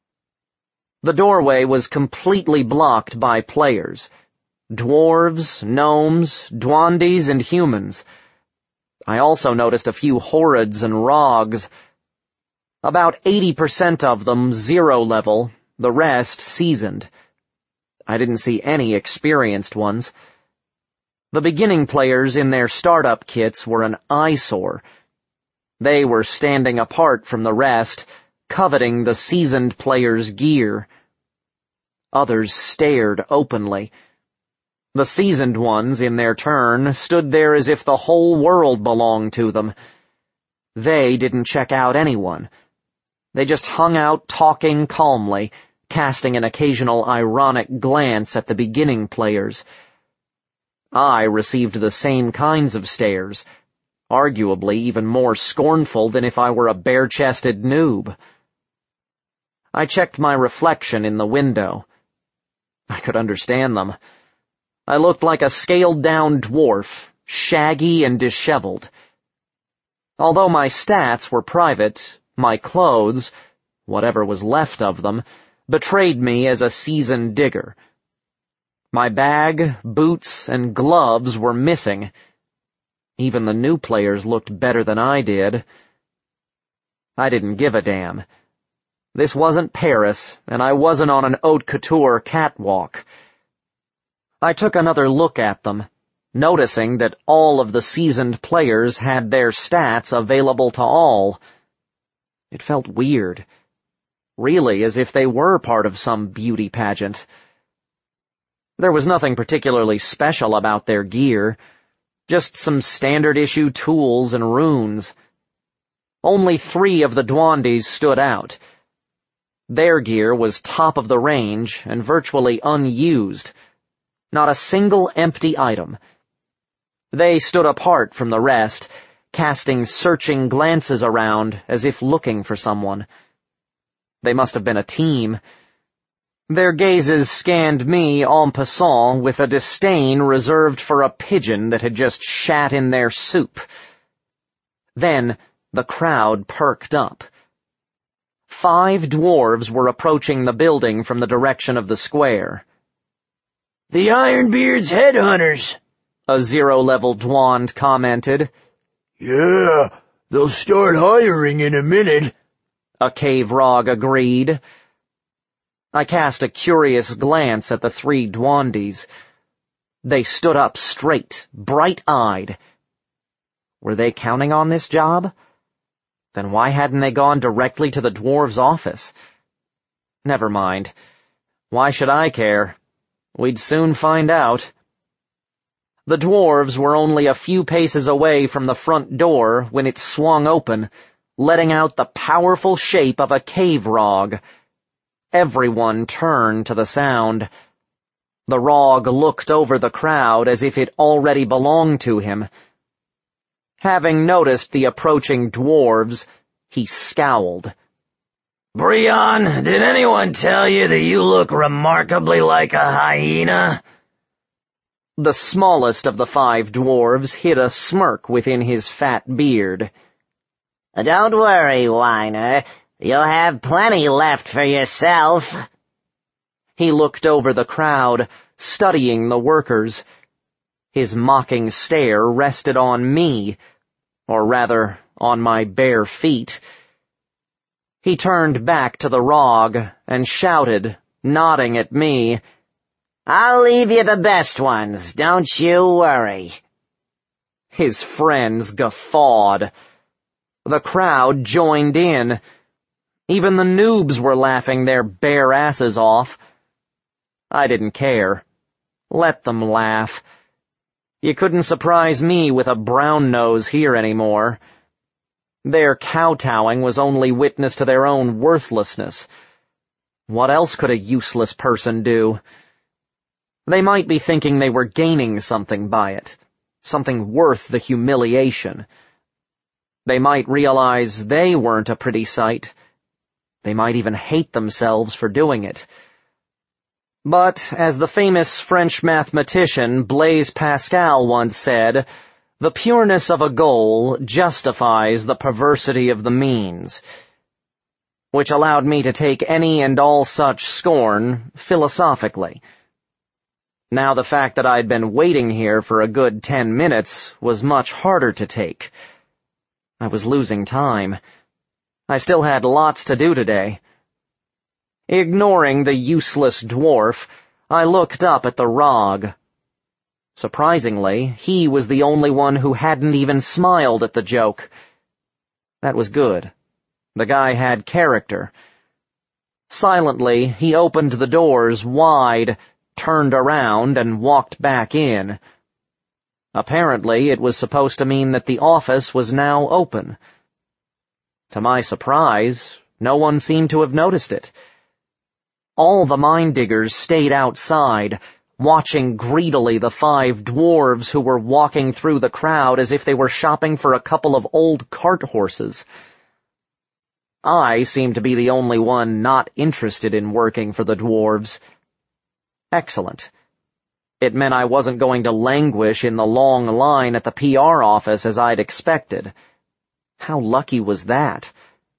The doorway was completely blocked by players. Dwarves, gnomes, Dwandies, and humans. I also noticed a few horrids and rogs. About eighty percent of them zero level, the rest seasoned. I didn't see any experienced ones. The beginning players in their startup kits were an eyesore. They were standing apart from the rest, coveting the seasoned players' gear. Others stared openly. The seasoned ones, in their turn, stood there as if the whole world belonged to them. They didn't check out anyone. They just hung out talking calmly, casting an occasional ironic glance at the beginning players. I received the same kinds of stares, arguably even more scornful than if I were a bare-chested noob. I checked my reflection in the window. I could understand them. I looked like a scaled-down dwarf, shaggy and disheveled. Although my stats were private, my clothes, whatever was left of them, betrayed me as a seasoned digger. My bag, boots, and gloves were missing. Even the new players looked better than I did. I didn't give a damn. This wasn't Paris, and I wasn't on an haute couture catwalk. I took another look at them, noticing that all of the seasoned players had their stats available to all. It felt weird. Really, as if they were part of some beauty pageant. There was nothing particularly special about their gear, just some standard-issue tools and runes. Only three of the Dwandies stood out. Their gear was top of the range and virtually unused. Not a single empty item. They stood apart from the rest, casting searching glances around as if looking for someone. They must have been a team. Their gazes scanned me en passant with a disdain reserved for a pigeon that had just shat in their soup. Then the crowd perked up. Five dwarves were approaching the building from the direction of the square. "The Ironbeard's headhunters," a zero-level Dwand commented. "Yeah, they'll start hiring in a minute," a cave rog agreed. I cast a curious glance at the three Dwandies. They stood up straight, bright-eyed. Were they counting on this job? Then why hadn't they gone directly to the dwarves' office? Never mind. Why should I care? We'd soon find out. The dwarves were only a few paces away from the front door when it swung open, letting out the powerful shape of a cave rog. Everyone turned to the sound. The rog looked over the crowd as if it already belonged to him. Having noticed the approaching dwarves, he scowled. "Brion, did anyone tell you that you look remarkably like a hyena?" The smallest of the five dwarves hid a smirk within his fat beard. "Don't worry, whiner. You'll have plenty left for yourself." He looked over the crowd, studying the workers. His mocking stare rested on me, or rather, on my bare feet. He turned back to the rog and shouted, nodding at me, "I'll leave you the best ones, don't you worry." His friends guffawed. The crowd joined in. Even the noobs were laughing their bare asses off. I didn't care. Let them laugh. You couldn't surprise me with a brown nose here anymore. Their kowtowing was only witness to their own worthlessness. What else could a useless person do? They might be thinking they were gaining something by it, something worth the humiliation. They might realize they weren't a pretty sight. They might even hate themselves for doing it. But, as the famous French mathematician Blaise Pascal once said, the pureness of a goal justifies the perversity of the means, which allowed me to take any and all such scorn philosophically. Now the fact that I'd been waiting here for a good ten minutes was much harder to take. I was losing time. I still had lots to do today. Ignoring the useless dwarf, I looked up at the rog. Surprisingly, he was the only one who hadn't even smiled at the joke. That was good. The guy had character. Silently, he opened the doors wide, turned around, and walked back in. Apparently, it was supposed to mean that the office was now open. To my surprise, no one seemed to have noticed it. All the mine diggers stayed outside, watching greedily the five dwarves who were walking through the crowd as if they were shopping for a couple of old cart horses. I seemed to be the only one not interested in working for the dwarves. Excellent. It meant I wasn't going to languish in the long line at the P R office as I'd expected. How lucky was that?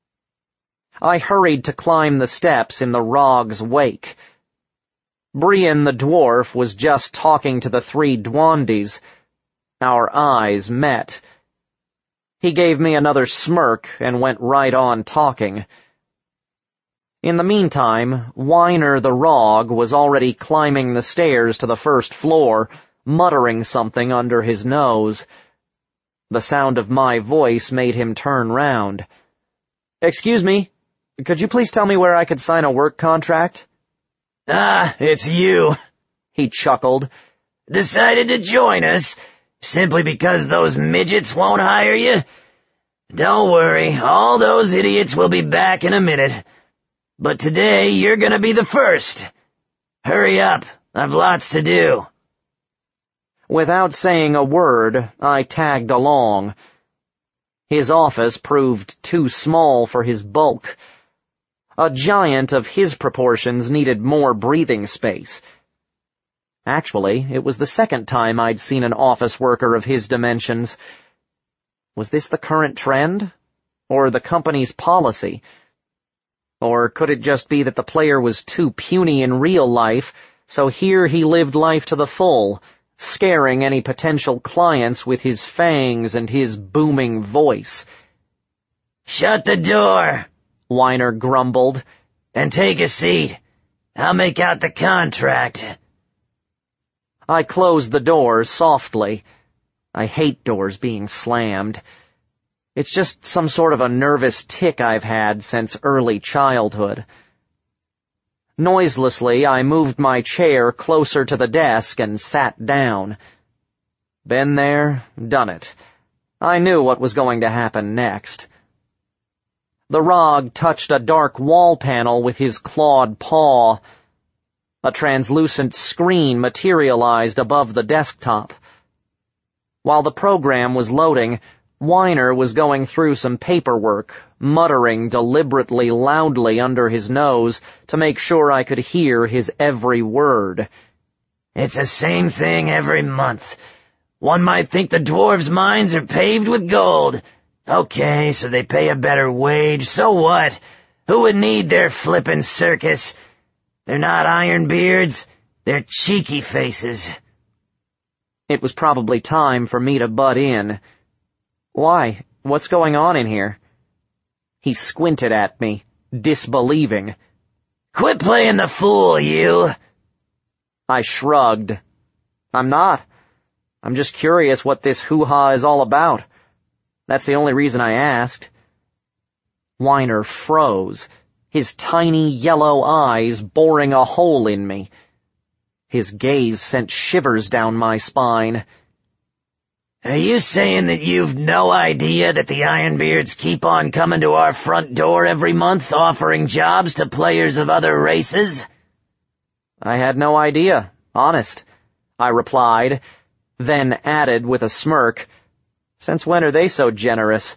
I hurried to climb the steps in the rog's wake. Brion the dwarf was just talking to the three Dwandies. Our eyes met. He gave me another smirk and went right on talking. In the meantime, Whiner the Rog was already climbing the stairs to the first floor, muttering something under his nose. The sound of my voice made him turn round. "Excuse me, could you please tell me where I could sign a work contract?" "Ah, it's you," he chuckled. "Decided to join us, simply because those midgets won't hire you? Don't worry, all those idiots will be back in a minute. But today you're gonna be the first. Hurry up, I've lots to do." Without saying a word, I tagged along. His office proved too small for his bulk. A giant of his proportions needed more breathing space. Actually, it was the second time I'd seen an office worker of his dimensions. Was this the current trend? Or the company's policy? Or could it just be that the player was too puny in real life, so here he lived life to the full, scaring any potential clients with his fangs and his booming voice? "Shut the door," Whiner grumbled, "and take a seat. I'll make out the contract." I closed the door softly. I hate doors being slammed. It's just some sort of a nervous tic I've had since early childhood. Noiselessly, I moved my chair closer to the desk and sat down. Been there, done it. I knew what was going to happen next. The Rog touched a dark wall panel with his clawed paw. A translucent screen materialized above the desktop. While the program was loading, Weiner was going through some paperwork, muttering deliberately loudly under his nose to make sure I could hear his every word. It's the same thing every month. One might think the dwarves' mines are paved with gold. Okay, so they pay a better wage, so what? Who would need their flippin' circus? They're not Ironbeards, they're cheeky faces. It was probably time for me to butt in. Why? What's going on in here? He squinted at me, disbelieving. Quit playing the fool, you! I shrugged. I'm not. I'm just curious what this hoo-ha is all about. That's the only reason I asked. Weiner froze, his tiny yellow eyes boring a hole in me. His gaze sent shivers down my spine. Are you saying that you've no idea that the Ironbeards keep on coming to our front door every month offering jobs to players of other races? I had no idea, honest, I replied, then added with a smirk, since when are they so generous?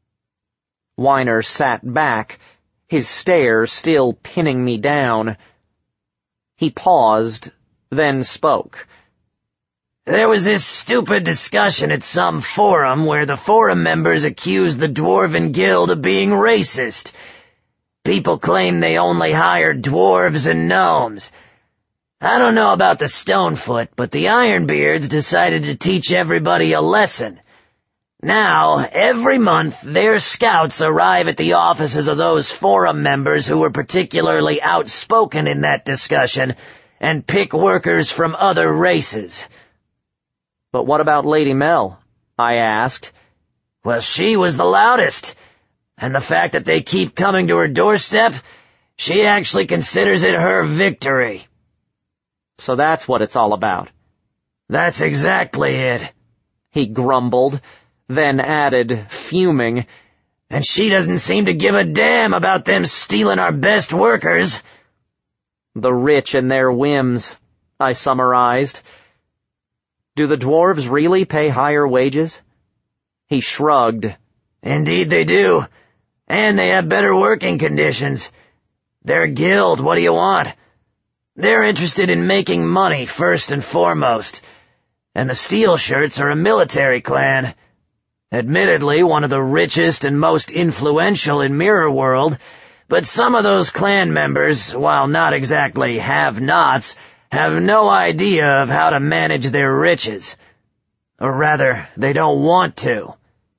Weiner sat back, his stare still pinning me down. He paused, then spoke. There was this stupid discussion at some forum where the forum members accused the Dwarven Guild of being racist. People claim they only hired dwarves and gnomes. I don't know about the Stonefoot, but the Ironbeards decided to teach everybody a lesson. Now, every month, their scouts arrive at the offices of those forum members who were particularly outspoken in that discussion and pick workers from other races. But what about Lady Mel? I asked. Well, she was the loudest, and the fact that they keep coming to her doorstep, she actually considers it her victory. So that's what it's all about. That's exactly it, he grumbled, then added, fuming, and she doesn't seem to give a damn about them stealing our best workers. The rich and their whims, I summarized. Do the dwarves really pay higher wages? He shrugged. Indeed they do. And they have better working conditions. They're a guild, what do you want? They're interested in making money first and foremost. And the Steel Shirts are a military clan. Admittedly, one of the richest and most influential in Mirror World, but some of those clan members, while not exactly have-nots, have no idea of how to manage their riches. Or rather, they don't want to.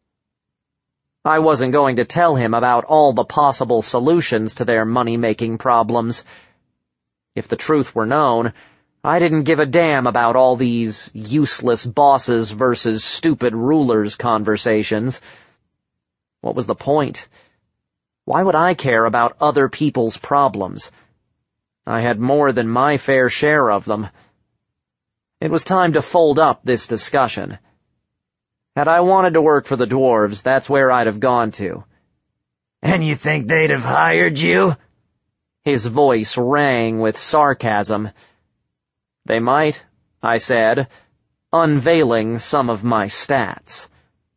I wasn't going to tell him about all the possible solutions to their money-making problems. If the truth were known, I didn't give a damn about all these useless bosses versus stupid rulers conversations. What was the point? Why would I care about other people's problems? I had more than my fair share of them. It was time to fold up this discussion. Had I wanted to work for the dwarves, that's where I'd have gone to. And you think they'd have hired you? His voice rang with sarcasm. They might, I said, unveiling some of my stats.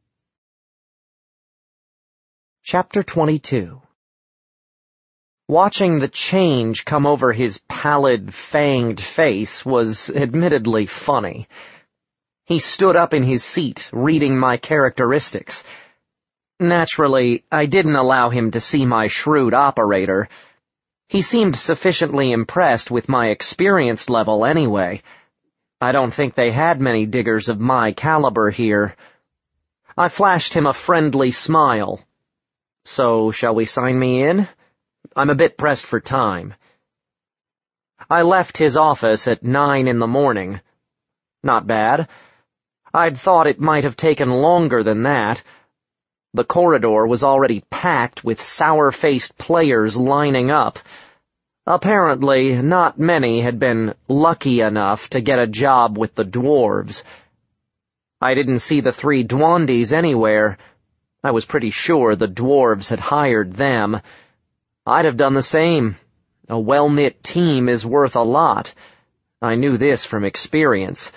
Chapter twenty-two. Watching the change come over his pallid, fanged face was admittedly funny. He stood up in his seat, reading my characteristics. Naturally, I didn't allow him to see my shrewd operator. He seemed sufficiently impressed with my experience level anyway. I don't think they had many diggers of my caliber here. I flashed him a friendly smile. So, shall we sign me in? I'm a bit pressed for time. I left his office at nine in the morning. Not bad. I'd thought it might have taken longer than that. The corridor was already packed with sour-faced players lining up. Apparently, not many had been lucky enough to get a job with the dwarves. I didn't see the three Dwandis anywhere. I was pretty sure the dwarves had hired them. I'd have done the same. A well-knit team is worth a lot. I knew this from experience.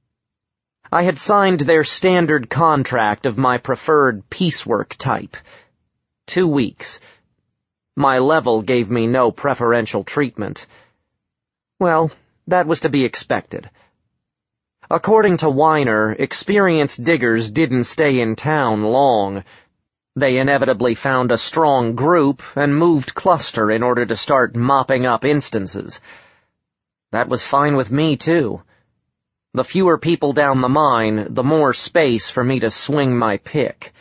I had signed their standard contract of my preferred piecework type. Two weeks. My level gave me no preferential treatment. Well, that was to be expected. According to Weiner, experienced diggers didn't stay in town long. They inevitably found a strong group and moved cluster in order to start mopping up instances. That was fine with me, too. The fewer people down the mine, the more space for me to swing my pick.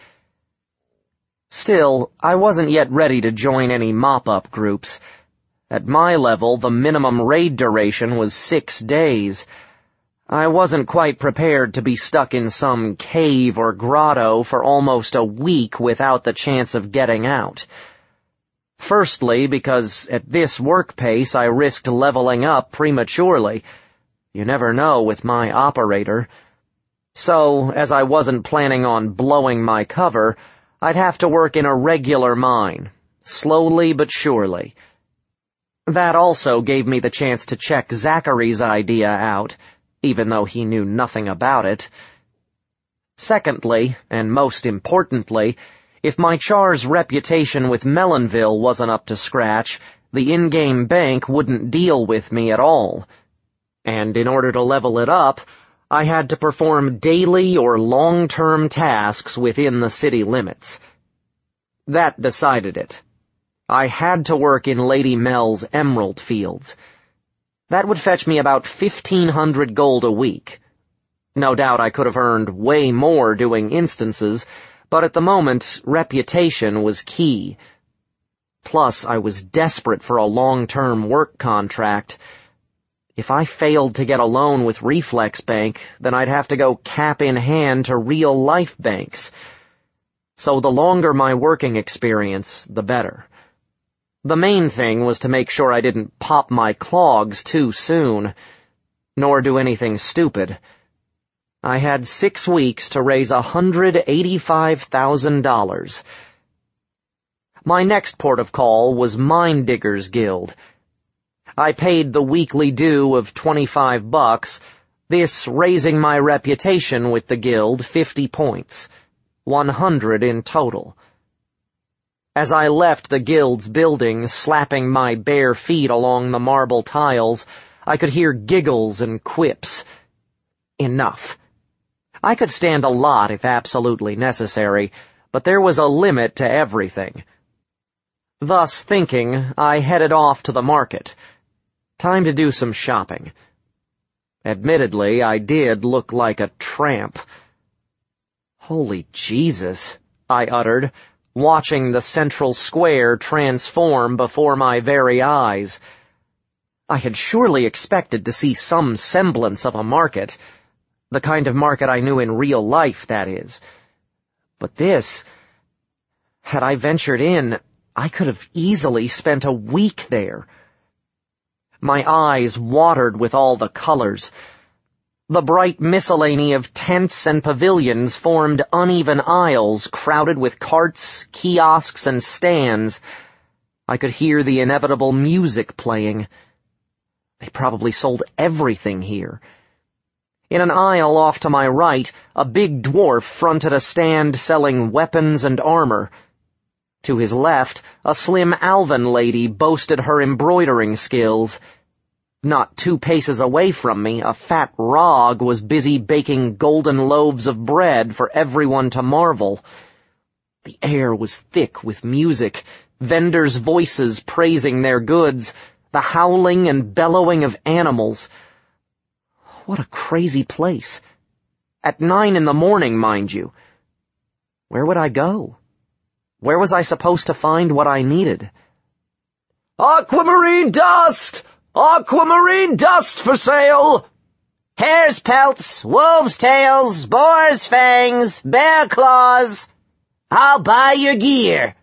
Still, I wasn't yet ready to join any mop-up groups. At my level, the minimum raid duration was six days. I wasn't quite prepared to be stuck in some cave or grotto for almost a week without the chance of getting out. Firstly, because at this work pace I risked leveling up prematurely. You never know with my operator. So, as I wasn't planning on blowing my cover, I'd have to work in a regular mine, slowly but surely. That also gave me the chance to check Zachary's idea out, even though he knew nothing about it. Secondly, and most importantly, if my char's reputation with Melonville wasn't up to scratch, the in-game bank wouldn't deal with me at all. And in order to level it up, I had to perform daily or long-term tasks within the city limits. That decided it. I had to work in Lady Mel's emerald fields. That would fetch me about fifteen hundred gold a week. No doubt I could have earned way more doing instances, but at the moment, reputation was key. Plus, I was desperate for a long-term work contract. If I failed to get a loan with Reflex Bank, then I'd have to go cap in hand to real-life banks. So the longer my working experience, the better. The main thing was to make sure I didn't pop my clogs too soon, nor do anything stupid. I had six weeks to raise one hundred eighty-five thousand dollars. My next port of call was Mine Diggers Guild. I paid the weekly due of twenty-five bucks, this raising my reputation with the guild fifty points, one hundred in total. As I left the guild's building, slapping my bare feet along the marble tiles, I could hear giggles and quips. Enough. I could stand a lot if absolutely necessary, but there was a limit to everything. Thus thinking, I headed off to the market. Time to do some shopping. Admittedly, I did look like a tramp. Holy Jesus, I uttered, watching the central square transform before my very eyes. I had surely expected to see some semblance of a market, the kind of market I knew in real life, that is. But this, had I ventured in, I could have easily spent a week there. My eyes watered with all the colors. The bright miscellany of tents and pavilions formed uneven aisles crowded with carts, kiosks, and stands. I could hear the inevitable music playing. They probably sold everything here. In an aisle off to my right, a big dwarf fronted a stand selling weapons and armor. To his left, a slim Alvan lady boasted her embroidering skills. Not two paces away from me, a fat Rog was busy baking golden loaves of bread for everyone to marvel. The air was thick with music, vendors' voices praising their goods, the howling and bellowing of animals. What a crazy place. At nine in the morning, mind you. Where would I go? Where was I supposed to find what I needed? Aquamarine dust! Aquamarine dust for sale! Hare's pelts, wolves' tails, boar's fangs, bear claws. I'll buy your gear.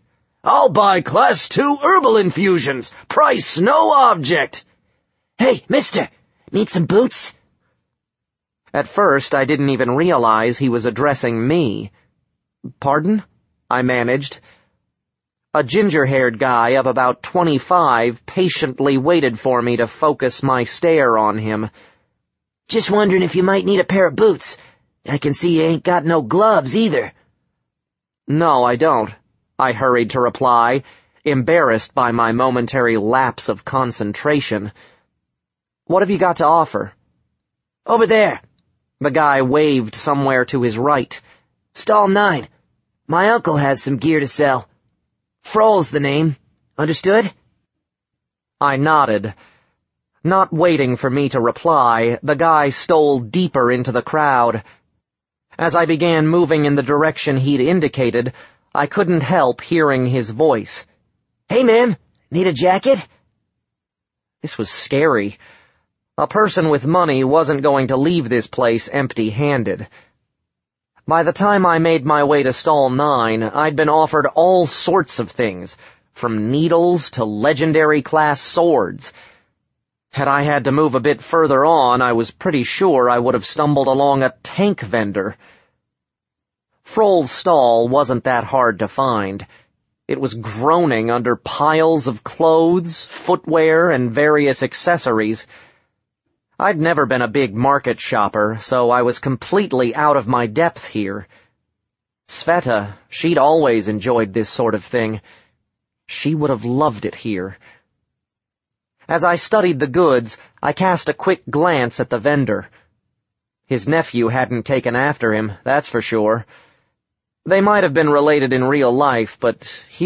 I'll buy Class two herbal infusions. Price no object. Hey, mister, need some boots? At first, I didn't even realize he was addressing me. Pardon? I managed. A ginger-haired guy of about twenty-five patiently waited for me to focus my stare on him. Just wondering if you might need a pair of boots. I can see you ain't got no gloves either. No, I don't, I hurried to reply, embarrassed by my momentary lapse of concentration. What have you got to offer? Over there. The guy waved somewhere to his right. Stall nine. My uncle has some gear to sell. Froll's the name. Understood? I nodded. Not waiting for me to reply, the guy stole deeper into the crowd. As I began moving in the direction he'd indicated, I couldn't help hearing his voice. Hey, ma'am, need a jacket? This was scary. A person with money wasn't going to leave this place empty-handed. By the time I made my way to stall nine, I'd been offered all sorts of things, from needles to legendary-class swords. Had I had to move a bit further on, I was pretty sure I would have stumbled along a tank vendor. Froll's stall wasn't that hard to find. It was groaning under piles of clothes, footwear, and various accessories. I'd never been a big market shopper, so I was completely out of my depth here. Sveta, she'd always enjoyed this sort of thing. She would have loved it here. As I studied the goods, I cast a quick glance at the vendor. His nephew hadn't taken after him, that's for sure. They might have been related in real life, but here